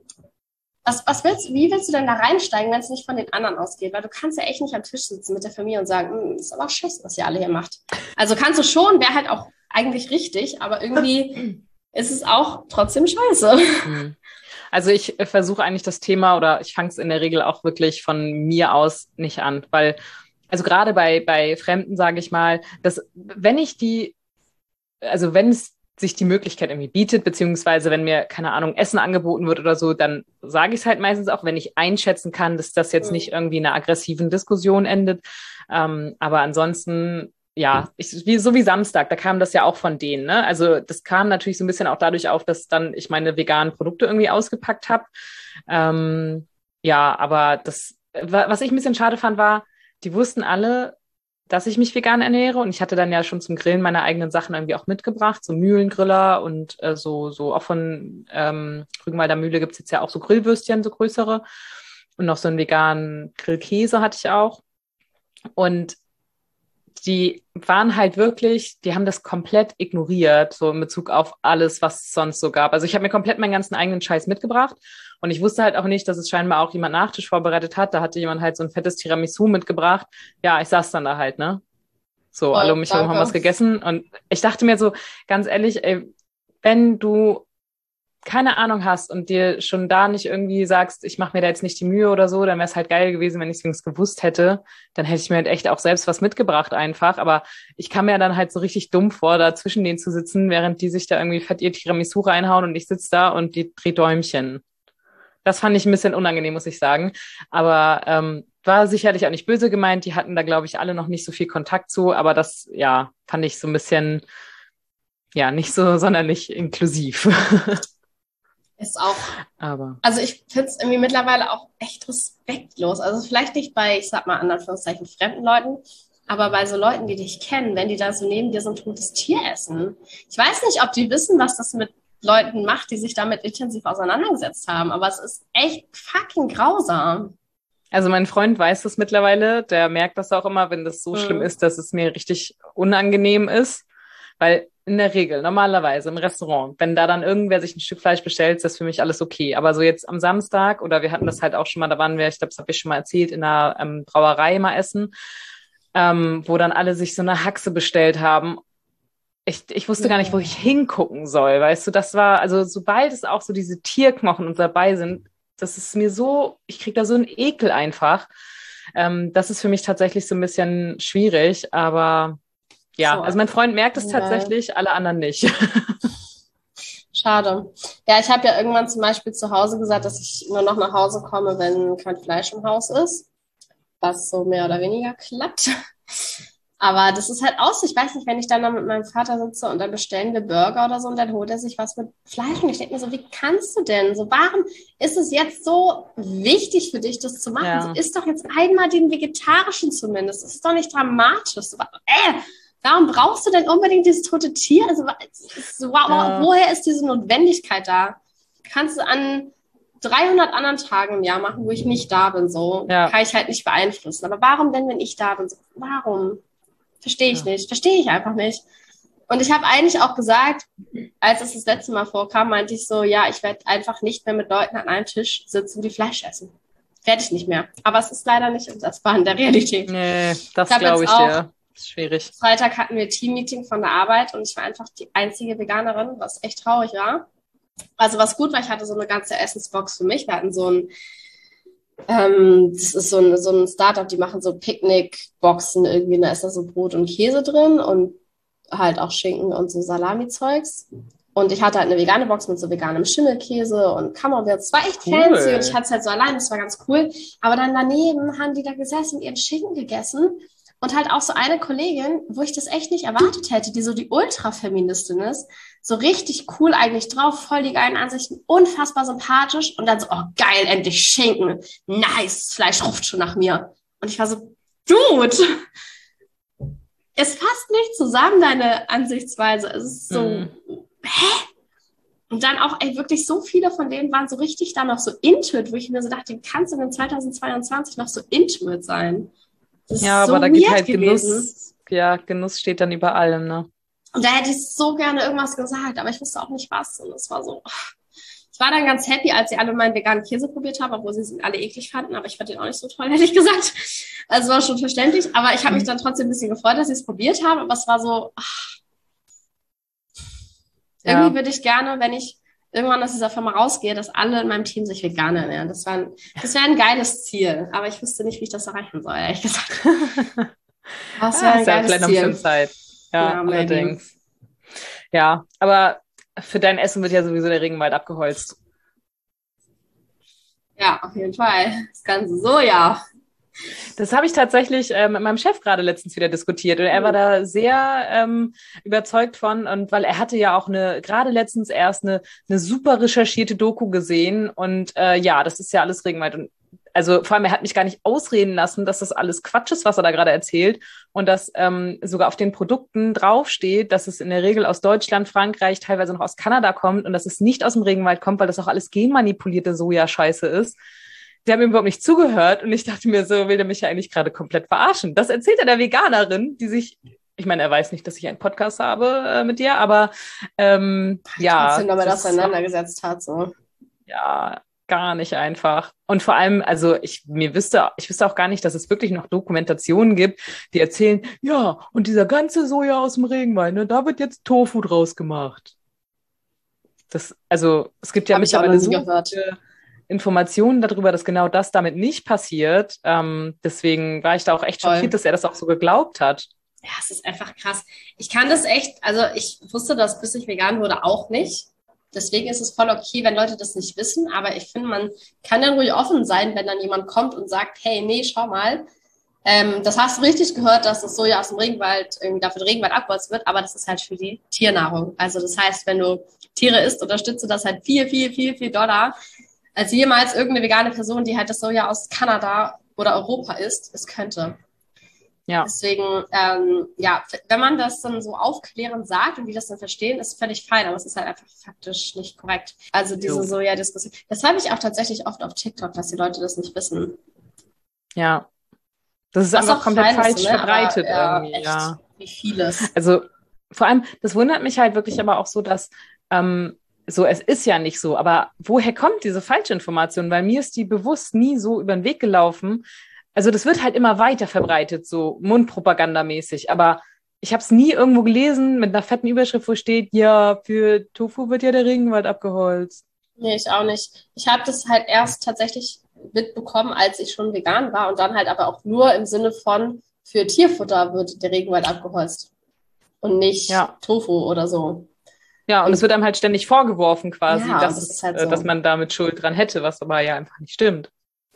was, was willst, wie willst du denn da reinsteigen, wenn es nicht von den anderen ausgeht? Weil du kannst ja echt nicht am Tisch sitzen mit der Familie und sagen, ist aber scheiße, was ihr alle hier macht. Also kannst du schon, wäre halt auch eigentlich richtig, aber irgendwie ist es auch trotzdem scheiße. Also ich versuche eigentlich das Thema oder ich fange es in der Regel auch wirklich von mir aus nicht an, weil also gerade bei, bei Fremden, sage ich mal, dass wenn ich die, also wenn es sich die Möglichkeit irgendwie bietet, beziehungsweise wenn mir, keine Ahnung, Essen angeboten wird oder so, dann sage ich es halt meistens auch, wenn ich einschätzen kann, dass das jetzt nicht irgendwie in einer aggressiven Diskussion endet. Ähm, aber ansonsten, ja, ich, wie, so wie Samstag, da kam das ja auch von denen, ne? Also das kam natürlich so ein bisschen auch dadurch auf, dass dann ich meine veganen Produkte irgendwie ausgepackt habe. Ähm, ja, aber das, was ich ein bisschen schade fand, war, die wussten alle, dass ich mich vegan ernähre und ich hatte dann ja schon zum Grillen meine eigenen Sachen irgendwie auch mitgebracht, so Mühlengriller und äh, so so auch von ähm, Rügenwalder Mühle gibt's jetzt ja auch so Grillwürstchen, so größere und noch so einen veganen Grillkäse hatte ich auch und die waren halt wirklich, die haben das komplett ignoriert, so in Bezug auf alles, was es sonst so gab. Also ich habe mir komplett meinen ganzen eigenen Scheiß mitgebracht und ich wusste halt auch nicht, dass es scheinbar auch jemand Nachtisch vorbereitet hat. Da hatte jemand halt so ein fettes Tiramisu mitgebracht. Ja, ich saß dann da halt, ne? So, Oh, alle um mich herum haben was gegessen und ich dachte mir so, ganz ehrlich, ey, wenn du keine Ahnung hast und dir schon da nicht irgendwie sagst, ich mache mir da jetzt nicht die Mühe oder so, dann wäre es halt geil gewesen, wenn ich es wenigstens gewusst hätte. Dann hätte ich mir halt echt auch selbst was mitgebracht einfach. Aber ich kam mir dann halt so richtig dumm vor, da zwischen denen zu sitzen, während die sich da irgendwie fett ihr Tiramisu reinhauen und ich sitze da und die dreht Däumchen. Das fand ich ein bisschen unangenehm, muss ich sagen. Aber ähm, war sicherlich auch nicht böse gemeint. Die hatten da, glaube ich, alle noch nicht so viel Kontakt zu. Aber das, ja, fand ich so ein bisschen, ja, nicht so sonderlich inklusiv. Ist auch, aber also ich finde es irgendwie mittlerweile auch echt respektlos. Also vielleicht nicht bei, ich sag mal, in Anführungszeichen fremden Leuten, aber bei so Leuten, die dich kennen, wenn die da so neben dir so ein totes Tier essen. Ich weiß nicht, ob die wissen, was das mit Leuten macht, die sich damit intensiv auseinandergesetzt haben, aber es ist echt fucking grausam. Also mein Freund weiß das mittlerweile, der merkt das auch immer, wenn das so Mhm. schlimm ist, dass es mir richtig unangenehm ist, weil in der Regel, normalerweise im Restaurant, wenn da dann irgendwer sich ein Stück Fleisch bestellt, ist das für mich alles okay. Aber so jetzt am Samstag, oder wir hatten das halt auch schon mal, da waren wir, ich glaube, das habe ich schon mal erzählt, in einer ähm, Brauerei mal essen, ähm, wo dann alle sich so eine Haxe bestellt haben. Ich, ich wusste gar nicht, wo ich hingucken soll, weißt du, das war, also sobald es auch so diese Tierknochen und dabei sind, das ist mir so, ich kriege da so einen Ekel einfach. Ähm, das ist für mich tatsächlich so ein bisschen schwierig, aber ja, So, also mein Freund merkt es ja. tatsächlich, alle anderen nicht. Schade. Ja, ich habe ja irgendwann zum Beispiel zu Hause gesagt, dass ich nur noch nach Hause komme, wenn kein Fleisch im Haus ist, was so mehr oder weniger klappt. Aber das ist halt auch so, ich weiß nicht, wenn ich dann, dann mit meinem Vater sitze und dann bestellen wir Burger oder so und dann holt er sich was mit Fleisch und ich denke mir so, wie kannst du denn? So, warum ist es jetzt so wichtig für dich, das zu machen? Ja. So, isst doch jetzt einmal den vegetarischen zumindest. Das ist doch nicht dramatisch. So, äh, warum brauchst du denn unbedingt dieses tote Tier? Also, so, wow, Ja. woher ist diese Notwendigkeit da? Kannst du an dreihundert anderen Tagen im Jahr machen, wo ich nicht da bin, so. Ja. Kann ich halt nicht beeinflussen. Aber warum denn, wenn ich da bin? So, warum? Verstehe ich Ja. nicht. Verstehe ich einfach nicht. Und ich habe eigentlich auch gesagt, als es das letzte Mal vorkam, meinte ich so, ja, ich werde einfach nicht mehr mit Leuten an einem Tisch sitzen, die Fleisch essen. Werde ich nicht mehr. Aber es ist leider nicht umsetzbar in der Realität. Nee, das Ich hab glaube jetzt ich auch- dir. Das ist schwierig. Freitag hatten wir Team-Meeting von der Arbeit und ich war einfach die einzige Veganerin, was echt traurig war. Also was gut war, ich hatte so eine ganze Essensbox für mich. Wir hatten so ein, ähm, das ist so ein, so ein Startup, die machen so Picknick-Boxen irgendwie, da ist da so Brot und Käse drin und halt auch Schinken und so Salami-Zeugs. Und ich hatte halt eine vegane Box mit so veganem Schimmelkäse und Camembert. Es war echt Cool. fancy und ich hatte es halt so allein, das war ganz cool. Aber dann daneben haben die da gesessen und ihren Schinken gegessen. Und halt auch so eine Kollegin, wo ich das echt nicht erwartet hätte, die so die Ultrafeministin ist, so richtig cool eigentlich drauf, voll die geilen Ansichten, unfassbar sympathisch und dann so, oh geil, endlich Schinken, nice, das Fleisch ruft schon nach mir. Und ich war so, Dude, es passt nicht zusammen, deine Ansichtsweise. Es ist so, mm. hä? Und dann auch, ey, wirklich so viele von denen waren so richtig da noch so into it, wo ich mir so dachte, wie kannst du denn zweitausendzweiundzwanzig noch so into it sein? Das ja, ist aber so da geht halt gewesen. Genuss, ja, Genuss steht dann über allem, ne? Und da hätte ich so gerne irgendwas gesagt, aber ich wusste auch nicht was. Und es war so, ich war dann ganz happy, als sie alle meinen veganen Käse probiert haben, obwohl sie ihn alle eklig fanden, aber ich fand den auch nicht so toll, ehrlich gesagt. Also war schon verständlich, aber ich habe mich dann trotzdem ein bisschen gefreut, dass sie es probiert haben, aber es war so, ach, ja. Irgendwie würde ich gerne, wenn ich irgendwann aus dieser Firma rausgehe, dass alle in meinem Team sich vegan ernähren. Das wäre ein, das wäre ein geiles Ziel. Aber ich wusste nicht, wie ich das erreichen soll, ehrlich gesagt. Das wäre ja, ein geiles vielleicht Ziel. Noch Zeit. Ja, Ja, allerdings. Ja, aber für dein Essen wird ja sowieso der Regenwald abgeholzt. Ja, auf jeden Fall. Das ganze Soja. Das habe ich tatsächlich äh, mit meinem Chef gerade letztens wieder diskutiert und er war da sehr ähm, überzeugt von und weil er hatte ja auch eine gerade letztens erst eine eine super recherchierte Doku gesehen und äh, ja, das ist ja alles Regenwald und also vor allem er hat mich gar nicht ausreden lassen, dass das alles Quatsch ist, was er da gerade erzählt und dass ähm, sogar auf den Produkten draufsteht, dass es in der Regel aus Deutschland, Frankreich, teilweise noch aus Kanada kommt und dass es nicht aus dem Regenwald kommt, weil das auch alles genmanipulierte Sojascheiße ist. Die haben ihm überhaupt nicht zugehört und ich dachte mir so, will der mich ja eigentlich gerade komplett verarschen. Das erzählt er der Veganerin, die sich, ich meine, er weiß nicht, dass ich einen Podcast habe äh, mit dir, aber ähm, ja. Trotzdem, aber das auseinandergesetzt hat, so. Ja, gar nicht einfach. Und vor allem, also ich mir wüsste, ich wüsste auch gar nicht, dass es wirklich noch Dokumentationen gibt, die erzählen, ja, und dieser ganze Soja aus dem Regenwald, ne, da wird jetzt Tofu draus gemacht. Das, also es gibt ja Hab mittlerweile so viele Informationen darüber, dass genau das damit nicht passiert. Ähm, deswegen war ich da auch echt Voll. schockiert, dass er das auch so geglaubt hat. Ja, es ist einfach krass. Ich kann das echt, also ich wusste das, bis ich vegan wurde, auch nicht. Deswegen ist es voll okay, wenn Leute das nicht wissen. Aber ich finde, man kann dann ruhig offen sein, wenn dann jemand kommt und sagt, hey, nee, schau mal, ähm, das hast du richtig gehört, dass das Soja aus dem Regenwald, irgendwie dafür der Regenwald abgeholzt wird, aber das ist halt für die Tiernahrung. Also das heißt, wenn du Tiere isst, unterstützt du das halt viel, viel, viel, viel doller als jemals irgendeine vegane Person, die halt das Soja aus Kanada oder Europa isst, es könnte. Ja. Deswegen, ähm, ja, wenn man das dann so aufklärend sagt und die das dann verstehen, ist völlig fein, aber es ist halt einfach faktisch nicht korrekt. Also diese Jo. Soja-Diskussion, das habe ich auch tatsächlich oft auf TikTok, dass die Leute das nicht wissen. Ja. Das ist Was einfach auch komplett fein ist, falsch ne? verbreitet Aber, ja, irgendwie, echt, ja. wie vieles. Also vor allem, das wundert mich halt wirklich aber auch so, dass ähm, so, es ist ja nicht so, aber woher kommt diese falsche Information? Weil mir ist die bewusst nie so über den Weg gelaufen. Also das wird halt immer weiter verbreitet, so mundpropagandamäßig, aber ich habe es nie irgendwo gelesen mit einer fetten Überschrift, wo steht, ja, für Tofu wird ja der Regenwald abgeholzt. Nee, ich auch nicht. Ich habe das halt erst tatsächlich mitbekommen, als ich schon vegan war und dann halt aber auch nur im Sinne von, für Tierfutter wird der Regenwald abgeholzt und nicht Ja. Tofu oder so. Ja, und es wird einem halt ständig vorgeworfen quasi, Ja, dass, das es, ist halt äh, so. dass man damit Schuld dran hätte, was aber ja einfach nicht stimmt.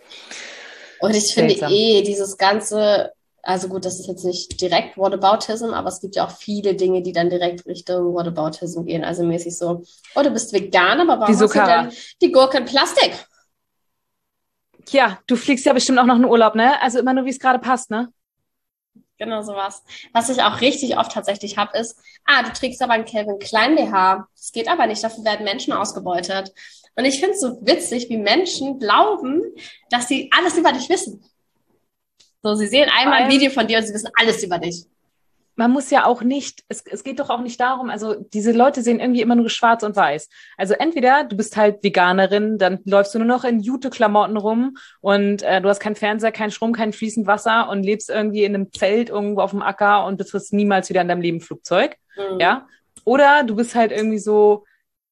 Und ich finde Seltsam. eh dieses ganze, also gut, das ist jetzt nicht direkt Whataboutism, aber es gibt ja auch viele Dinge, die dann direkt Richtung Whataboutism gehen. Also mäßig so, oh, du bist vegan, aber warum Wieso, hast du Cara? denn die Gurke in Plastik? Ja, du fliegst ja bestimmt auch noch in Urlaub, ne? Also immer nur, wie es gerade passt, ne? Genau sowas. Was ich auch richtig oft tatsächlich habe, ist, ah, du trägst aber einen Calvin Klein B H. Das geht aber nicht, dafür werden Menschen ausgebeutet. Und ich finde es so witzig, wie Menschen glauben, dass sie alles über dich wissen. So, sie sehen einmal ein allem- Video von dir und sie wissen alles über dich. Man muss ja auch nicht, es, es geht doch auch nicht darum, also diese Leute sehen irgendwie immer nur schwarz und weiß. Also entweder du bist halt Veganerin, dann läufst du nur noch in Jute-Klamotten rum und äh, du hast keinen Fernseher, keinen Strom, kein fließend Wasser und lebst irgendwie in einem Zelt irgendwo auf dem Acker und betrittst niemals wieder in deinem Leben Flugzeug. Mhm. Ja. Oder du bist halt irgendwie so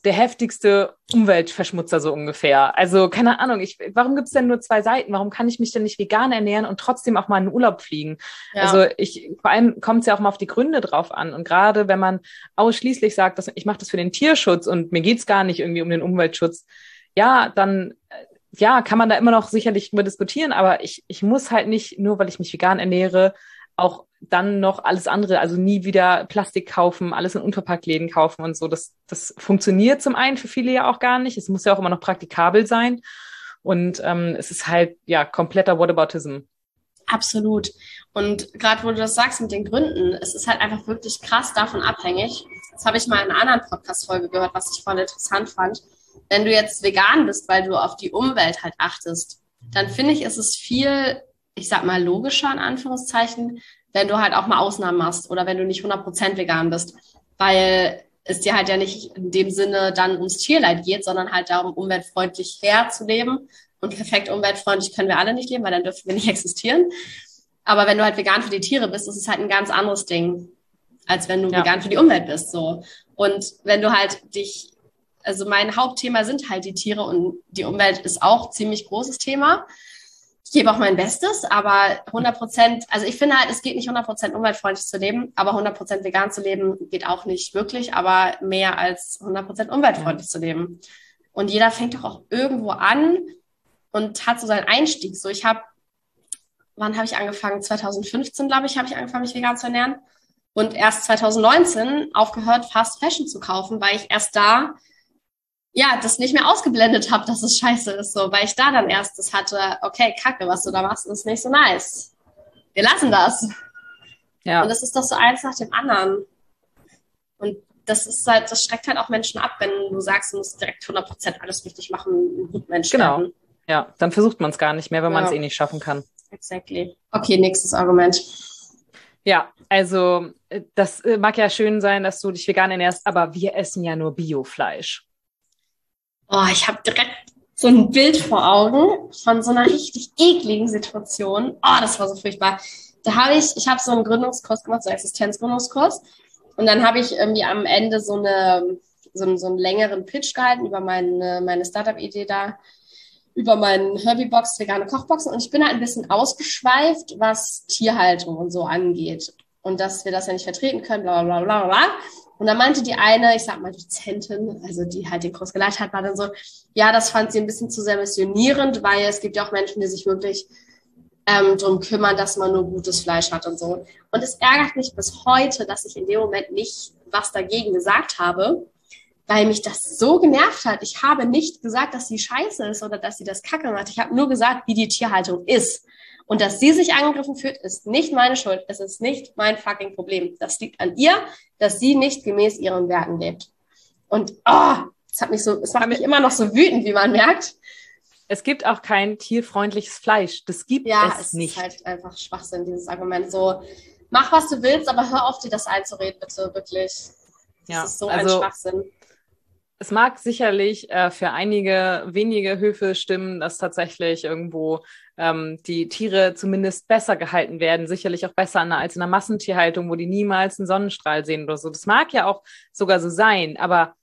der heftigste Umweltverschmutzer so ungefähr. Also keine Ahnung, ich, warum gibt es denn nur zwei Seiten? Warum kann ich mich denn nicht vegan ernähren und trotzdem auch mal in den Urlaub fliegen? Ja. Also ich, vor allem kommt es ja auch mal auf die Gründe drauf an. Und gerade wenn man ausschließlich sagt, dass ich mache das für den Tierschutz und mir geht's gar nicht irgendwie um den Umweltschutz, ja, dann ja, kann man da immer noch sicherlich drüber diskutieren, aber ich, ich muss halt nicht, nur weil ich mich vegan ernähre, auch dann noch alles andere, also nie wieder Plastik kaufen, alles in Unverpacktläden kaufen und so. Das, das funktioniert zum einen für viele ja auch gar nicht. Es muss ja auch immer noch praktikabel sein. Und ähm, es ist halt, ja, kompletter Whataboutism. Absolut. Und gerade wo du das sagst mit den Gründen, es ist halt einfach wirklich krass davon abhängig. Das habe ich mal in einer anderen Podcast-Folge gehört, was ich voll interessant fand. Wenn du jetzt vegan bist, weil du auf die Umwelt halt achtest, dann finde ich, ist es viel, ich sag mal, logischer in Anführungszeichen, wenn du halt auch mal Ausnahmen machst oder wenn du nicht hundert Prozent vegan bist, weil es dir halt ja nicht in dem Sinne dann ums Tierleid geht, sondern halt darum, umweltfreundlich herzuleben. Und perfekt umweltfreundlich können wir alle nicht leben, weil dann dürfen wir nicht existieren. Aber wenn du halt vegan für die Tiere bist, ist es halt ein ganz anderes Ding, als wenn du ja. vegan für die Umwelt bist. So. Und wenn du halt dich, also mein Hauptthema sind halt die Tiere und die Umwelt ist auch ein ziemlich großes Thema. Ich gebe auch mein Bestes, aber hundert Prozent, also ich finde halt, es geht nicht hundert Prozent umweltfreundlich zu leben, aber hundert Prozent vegan zu leben geht auch nicht wirklich, aber mehr als hundert Prozent umweltfreundlich ja. zu leben. Und jeder fängt doch auch irgendwo an und hat so seinen Einstieg. So, ich habe, wann habe ich angefangen? zwanzig fünfzehn, glaube ich, habe ich angefangen, mich vegan zu ernähren. Und erst zwanzig neunzehn aufgehört, Fast Fashion zu kaufen, weil ich erst da ja, das nicht mehr ausgeblendet habe, dass es scheiße ist, so, weil ich da dann erst das hatte, okay, Kacke, was du da machst, ist nicht so nice. Wir lassen das. Ja. Und das ist doch so eins nach dem anderen. Und das ist halt, das schreckt halt auch Menschen ab, wenn du sagst, du musst direkt hundert Prozent alles richtig machen, ein guter Mensch Genau. werden. Ja, dann versucht man es gar nicht mehr, wenn ja. man es eh nicht schaffen kann. Exactly. Okay, nächstes Argument. Ja, also das mag ja schön sein, dass du dich vegan ernährst, aber wir essen ja nur Biofleisch. Oh, ich habe direkt so ein Bild vor Augen von so einer richtig ekligen Situation. Oh, das war so furchtbar. Da habe ich, ich habe so einen Gründungskurs gemacht, so einen Existenzgründungskurs. Und dann habe ich irgendwie am Ende so eine, so einen, so einen längeren Pitch gehalten über meine, meine Startup-Idee da, über meinen Herbie-Box, vegane Kochboxen. Und ich bin halt ein bisschen ausgeschweift, was Tierhaltung und so angeht. Und dass wir das ja nicht vertreten können, bla, bla, bla, bla, bla. Und dann meinte die eine, ich sag mal Dozentin, also die halt den Kurs geleitet hat, war dann so, ja, das fand sie ein bisschen zu sehr missionierend, weil es gibt ja auch Menschen, die sich wirklich ähm, darum kümmern, dass man nur gutes Fleisch hat und so. Und es ärgert mich bis heute, dass ich in dem Moment nicht was dagegen gesagt habe, weil mich das so genervt hat. Ich habe nicht gesagt, dass sie scheiße ist oder dass sie das Kacke macht. Ich habe nur gesagt, wie die Tierhaltung ist. Und dass sie sich angegriffen fühlt, ist nicht meine Schuld. Es ist nicht mein fucking Problem. Das liegt an ihr, dass sie nicht gemäß ihren Werten lebt. Und oh, es hat mich so, es macht mich immer noch so wütend, wie man merkt. Es gibt auch kein tierfreundliches Fleisch. Das gibt ja, es, es nicht. Ja, es ist halt einfach Schwachsinn, dieses Argument. So, mach, was du willst, aber hör auf, dir das einzureden, bitte, wirklich. Das ja, ist so also, ein Schwachsinn. Es mag sicherlich äh, für einige wenige Höfe stimmen, dass tatsächlich irgendwo ähm, die Tiere zumindest besser gehalten werden, sicherlich auch besser als in einer Massentierhaltung, wo die niemals einen Sonnenstrahl sehen oder so. Das mag ja auch sogar so sein, aber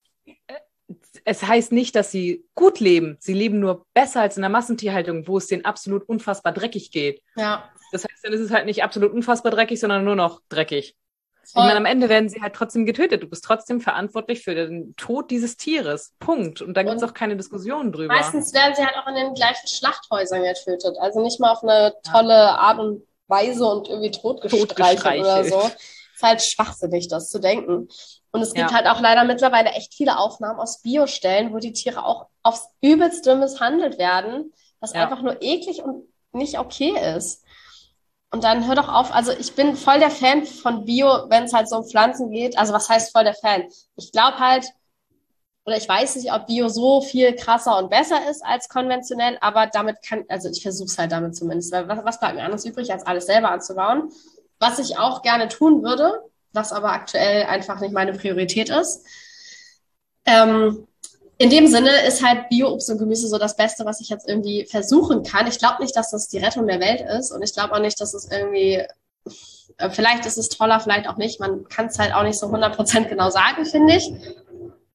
es heißt nicht, dass sie gut leben. Sie leben nur besser als in der Massentierhaltung, wo es denen absolut unfassbar dreckig geht. Ja. Das heißt, dann ist es halt nicht absolut unfassbar dreckig, sondern nur noch dreckig. Voll. Ich meine, am Ende werden sie halt trotzdem getötet. Du bist trotzdem verantwortlich für den Tod dieses Tieres. Punkt. Und da gibt es auch keine Diskussion drüber. Meistens werden sie halt auch in den gleichen Schlachthäusern getötet. Also nicht mal auf eine tolle ja. Art und Weise und irgendwie totgestreichelt oder so. Ist halt schwachsinnig, das zu denken. Und es gibt ja. halt auch leider mittlerweile echt viele Aufnahmen aus Biostellen, wo die Tiere auch aufs Übelste misshandelt werden, was ja. einfach nur eklig und nicht okay ist. Und dann hör doch auf, also ich bin voll der Fan von Bio, wenn es halt so um Pflanzen geht. Also was heißt voll der Fan? Ich glaube halt, oder ich weiß nicht, ob Bio so viel krasser und besser ist als konventionell, aber damit kann, also ich versuche es halt damit zumindest. Weil was, was bleibt mir anderes übrig, als alles selber anzubauen? Was ich auch gerne tun würde, was aber aktuell einfach nicht meine Priorität ist. Ähm, in dem Sinne ist halt Bio-Obst und Gemüse so das Beste, was ich jetzt irgendwie versuchen kann. Ich glaube nicht, dass das die Rettung der Welt ist und ich glaube auch nicht, dass es irgendwie, äh, vielleicht ist es toller, vielleicht auch nicht. Man kann es halt auch nicht so hundert Prozent genau sagen, finde ich.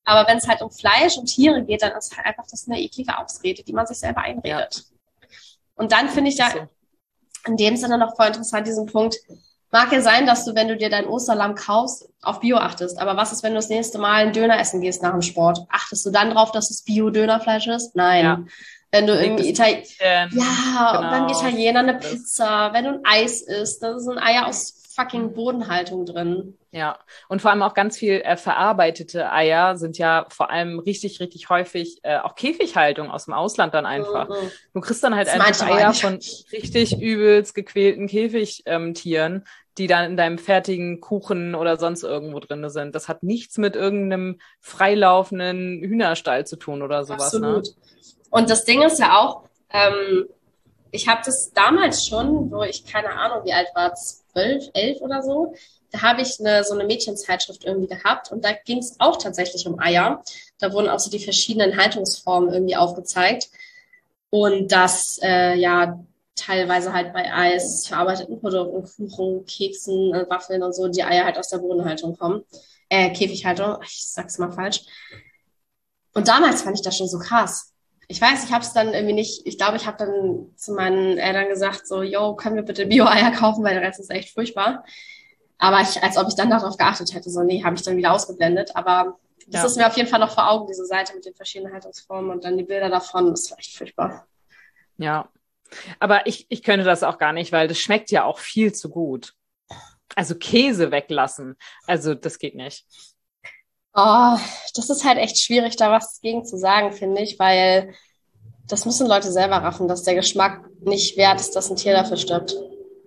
Aber wenn es halt um Fleisch und Tiere geht, dann ist halt einfach das eine eklige Ausrede, die man sich selber einredet. Ja. Und dann finde ich da so in dem Sinne noch voll interessant diesen Punkt. Mag ja sein, dass du, wenn du dir dein Osterlamm kaufst, auf Bio achtest. Aber was ist, wenn du das nächste Mal einen Döner essen gehst nach dem Sport? Achtest du dann drauf, dass es Bio-Dönerfleisch ist? Nein. Ja. Wenn du irgendwie Italiener, ja, genau. Beim Italiener eine Pizza, wenn du ein Eis isst, da sind Eier aus fucking Bodenhaltung drin. Ja, und vor allem auch ganz viel äh, verarbeitete Eier sind ja vor allem richtig, richtig häufig äh, auch Käfighaltung aus dem Ausland dann einfach. Mhm. Du kriegst dann halt das einfach Eier von richtig übelst gequälten Käfigtieren, ähm, die dann in deinem fertigen Kuchen oder sonst irgendwo drin sind. Das hat nichts mit irgendeinem freilaufenden Hühnerstall zu tun oder sowas. Absolut. Ne? Und das Ding ist ja auch, ähm, ich habe das damals schon, wo ich, keine Ahnung, wie alt war, zwölf, elf oder so, da habe ich eine, so eine Mädchenzeitschrift irgendwie gehabt und da ging es auch tatsächlich um Eier. Da wurden auch so die verschiedenen Haltungsformen irgendwie aufgezeigt und das, äh, ja, teilweise halt bei Eis, verarbeiteten Produkten, Kuchen, Keksen, äh, Waffeln und so, die Eier halt aus der Bodenhaltung kommen, äh, Käfighaltung, ich sag's mal falsch. Und damals fand ich das schon so krass. Ich weiß, ich habe es dann irgendwie nicht, ich glaube, ich habe dann zu meinen Eltern gesagt, so, yo, können wir bitte Bio-Eier kaufen, weil der Rest ist echt furchtbar. Aber ich, als ob ich dann darauf geachtet hätte, so, nee, habe ich dann wieder ausgeblendet. Aber das ja. ist mir auf jeden Fall noch vor Augen, diese Seite mit den verschiedenen Haltungsformen und dann die Bilder davon, das war echt furchtbar. Ja, aber ich, ich könnte das auch gar nicht, weil das schmeckt ja auch viel zu gut. Also Käse weglassen, also das geht nicht. Oh, das ist halt echt schwierig, da was gegen zu sagen, finde ich, weil das müssen Leute selber raffen, dass der Geschmack nicht wert ist, dass ein Tier dafür stirbt.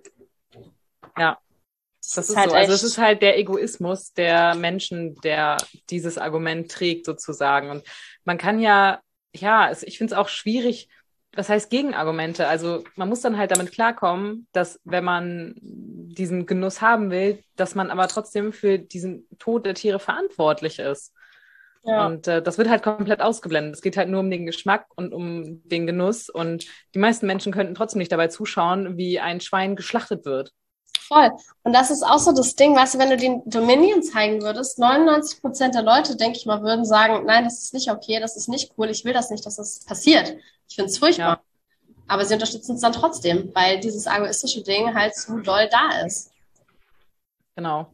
Ja, das, das ist, ist halt so. Also es ist halt der Egoismus der Menschen, der dieses Argument trägt sozusagen. Und man kann ja, ja, es, ich finde es auch schwierig, was heißt Gegenargumente? Also man muss dann halt damit klarkommen, dass wenn man diesen Genuss haben will, dass man aber trotzdem für diesen Tod der Tiere verantwortlich ist. Ja. Und äh, das wird halt komplett ausgeblendet. Es geht halt nur um den Geschmack und um den Genuss. Und die meisten Menschen könnten trotzdem nicht dabei zuschauen, wie ein Schwein geschlachtet wird. Voll. Und das ist auch so das Ding, weißt du, wenn du den Dominion zeigen würdest, neunundneunzig Prozent der Leute, denke ich mal, würden sagen, nein, das ist nicht okay, das ist nicht cool, ich will das nicht, dass das passiert. Ich finde es furchtbar. Ja. Aber sie unterstützen es dann trotzdem, weil dieses egoistische Ding halt so doll da ist. Genau.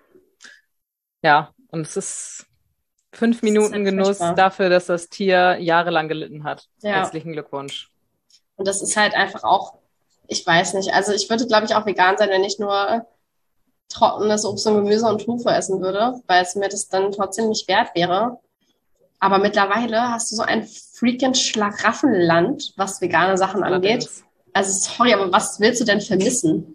Ja, und es ist fünf Minuten halt Genuss furchtbar. Dafür, dass das Tier jahrelang gelitten hat. Ja. Herzlichen Glückwunsch. Und das ist halt einfach auch, ich weiß nicht, also ich würde, glaube ich, auch vegan sein, wenn ich nur trockenes Obst und Gemüse und Tofu essen würde, weil es mir das dann trotzdem nicht wert wäre. Aber mittlerweile hast du so ein freaking Schlaraffenland, was vegane Sachen angeht. Allerdings. Also sorry, aber was willst du denn vermissen?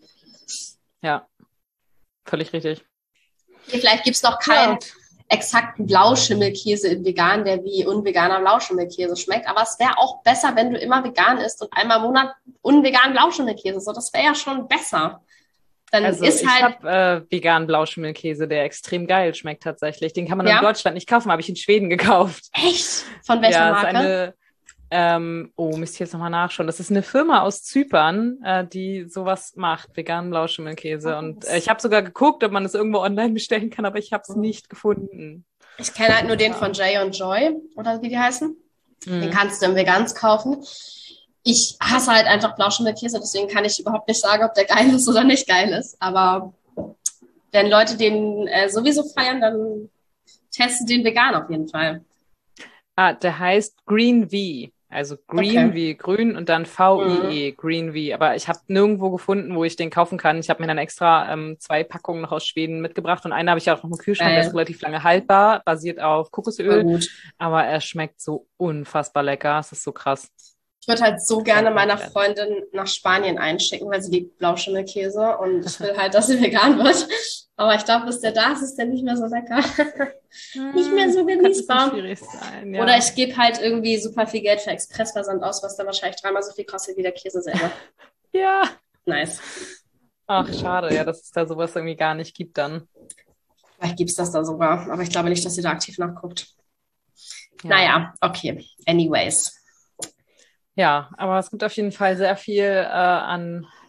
Ja, völlig richtig. Vielleicht gibt es noch keinen ja. exakten Blauschimmelkäse in vegan, der wie unveganer Blauschimmelkäse schmeckt. Aber es wäre auch besser, wenn du immer vegan isst und einmal im Monat unveganen Blauschimmelkäse. So, das wäre ja schon besser. Dann also ist ich halt habe äh, veganen Blauschimmelkäse, der extrem geil schmeckt tatsächlich. Den kann man ja? in Deutschland nicht kaufen, habe ich in Schweden gekauft. Echt? Von welcher ja, Marke? Ist eine, ähm, oh, müsst ihr jetzt nochmal nachschauen. Das ist eine Firma aus Zypern, äh, die sowas macht, veganen Blauschimmelkäse. Oh, und äh, ich habe sogar geguckt, ob man es irgendwo online bestellen kann, aber ich habe es oh. nicht gefunden. Ich kenne halt nur den von Jay und Joy, oder wie die heißen. Mhm. Den kannst du im Vegans kaufen. Ich hasse halt einfach Blauschimmelkäse, deswegen kann ich überhaupt nicht sagen, ob der geil ist oder nicht geil ist. Aber wenn Leute den äh, sowieso feiern, dann testen den vegan auf jeden Fall. Ah, der heißt Green V. Also Green okay. wie grün und dann V I E, mhm. Green V. Aber ich habe nirgendwo gefunden, wo ich den kaufen kann. Ich habe mir dann extra ähm, zwei Packungen noch aus Schweden mitgebracht und eine habe ich auch noch im Kühlschrank, äh. der ist relativ lange haltbar, basiert auf Kokosöl. Aber er schmeckt so unfassbar lecker. Es ist so krass. Ich würde halt so gerne meiner Freundin nach Spanien einschicken, weil sie liebt Blauschimmelkäse und ich will halt, dass sie vegan wird. Aber ich glaube, bis der da ist, ist der nicht mehr so lecker. Hm, nicht mehr so genießbar. Schwierig sein, ja. Oder ich gebe halt irgendwie super viel Geld für Expressversand aus, was dann wahrscheinlich dreimal so viel kostet wie der Käse selber. Ja. Nice. Ach, schade, ja, dass es da sowas irgendwie gar nicht gibt dann. Vielleicht gibt es das da sogar, aber ich glaube nicht, dass sie da aktiv nachguckt. Ja. Naja, okay. Anyways. Ja, aber es gibt auf jeden Fall sehr viel äh, an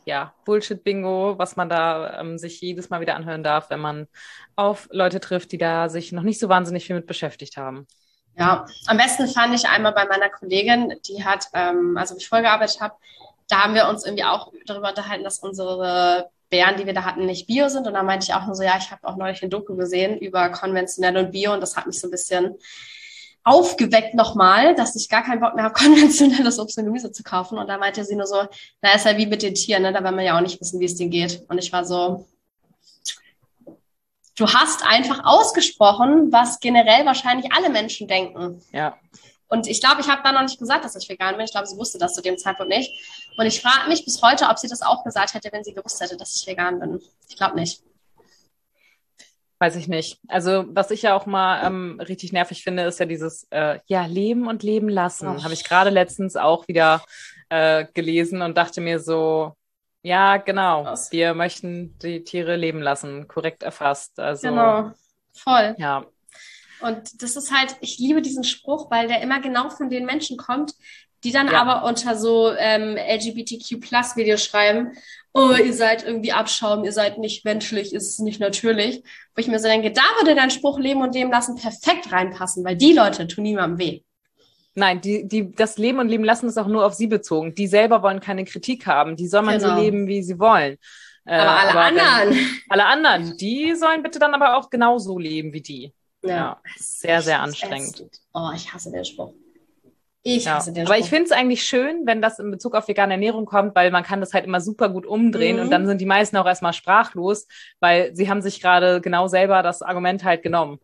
ja, Bullshit-Bingo, was man da ähm, sich jedes Mal wieder anhören darf, wenn man auf Leute trifft, die da sich noch nicht so wahnsinnig viel mit beschäftigt haben. Ja, am besten fand ich einmal bei meiner Kollegin, die hat, ähm, also wo ich vorher gearbeitet habe, da haben wir uns irgendwie auch darüber unterhalten, dass unsere Bären, die wir da hatten, nicht Bio sind. Und da meinte ich auch nur so, ja, ich habe auch neulich ein Doku gesehen über konventionell und Bio und das hat mich so ein bisschen aufgeweckt nochmal, dass ich gar keinen Bock mehr habe, konventionelles Obst und Gemüse zu kaufen. Und da meinte sie nur so, na, ist ja wie mit den Tieren, ne? Da werden wir ja auch nicht wissen, wie es denen geht. Und ich war so, du hast einfach ausgesprochen, was generell wahrscheinlich alle Menschen denken. Ja. Und ich glaube, ich habe da noch nicht gesagt, dass ich vegan bin. Ich glaube, sie wusste das zu dem Zeitpunkt nicht. Und ich frage mich bis heute, ob sie das auch gesagt hätte, wenn sie gewusst hätte, dass ich vegan bin. Ich glaube nicht. Weiß ich nicht. Also was ich ja auch mal ähm, richtig nervig finde, ist ja dieses äh, ja, leben und leben lassen. Oh. Habe ich gerade letztens auch wieder äh, gelesen und dachte mir so, ja, genau, Was? wir möchten die Tiere leben lassen, korrekt erfasst. Also, Genau, voll. Ja. Und das ist halt, ich liebe diesen Spruch, weil der immer genau von den Menschen kommt, die dann Ja. aber unter so ähm, L G B T Q Plus Videos schreiben, oh, ihr seid irgendwie Abschaum, ihr seid nicht menschlich, ist nicht natürlich. Wo ich mir so denke, da würde dein Spruch leben und leben lassen perfekt reinpassen, weil die Leute tun niemandem weh. Nein, die, die, das Leben und Leben lassen ist auch nur auf sie bezogen. Die selber wollen keine Kritik haben. Die soll man Genau. so leben, wie sie wollen. Äh, Aber alle wenn- anderen. Alle anderen, die sollen bitte dann aber auch genauso leben wie die. Ja, Ja, das ist sehr, sehr richtig anstrengend. ätzend. Oh, ich hasse den Spruch. Ich Ja. hasse den Aber Spruch. ich finde es eigentlich schön, wenn das in Bezug auf vegane Ernährung kommt, weil man kann das halt immer super gut umdrehen Mhm. und dann sind die meisten auch erstmal sprachlos, weil sie haben sich gerade genau selber das Argument halt genommen.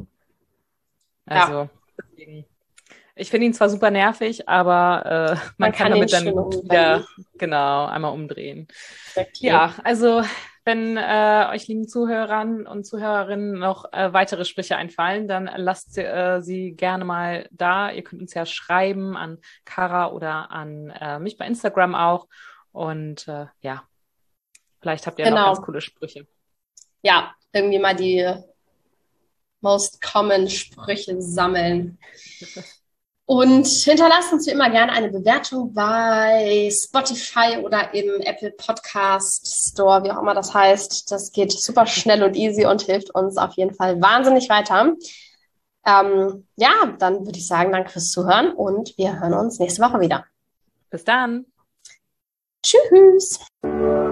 Also, deswegen. Ich finde ihn zwar super nervig, aber äh, man, Man kann kann damit ihn dann schön gut umwenden. wieder, genau, einmal umdrehen. Exactly. Ja, also wenn äh, euch lieben Zuhörern und Zuhörerinnen noch äh, weitere Sprüche einfallen, dann lasst äh, sie gerne mal da. Ihr könnt uns ja schreiben an Kara oder an äh, mich bei Instagram auch. Und äh, ja, vielleicht habt ihr Genau. noch ganz coole Sprüche. Ja, irgendwie mal die most common Sprüche sammeln. Und hinterlasst uns wie immer gerne eine Bewertung bei Spotify oder im Apple Podcast Store, wie auch immer das heißt. Das geht super schnell und easy und hilft uns auf jeden Fall wahnsinnig weiter. Ähm, ja, dann würde ich sagen, danke fürs Zuhören und wir hören uns nächste Woche wieder. Bis dann! Tschüss!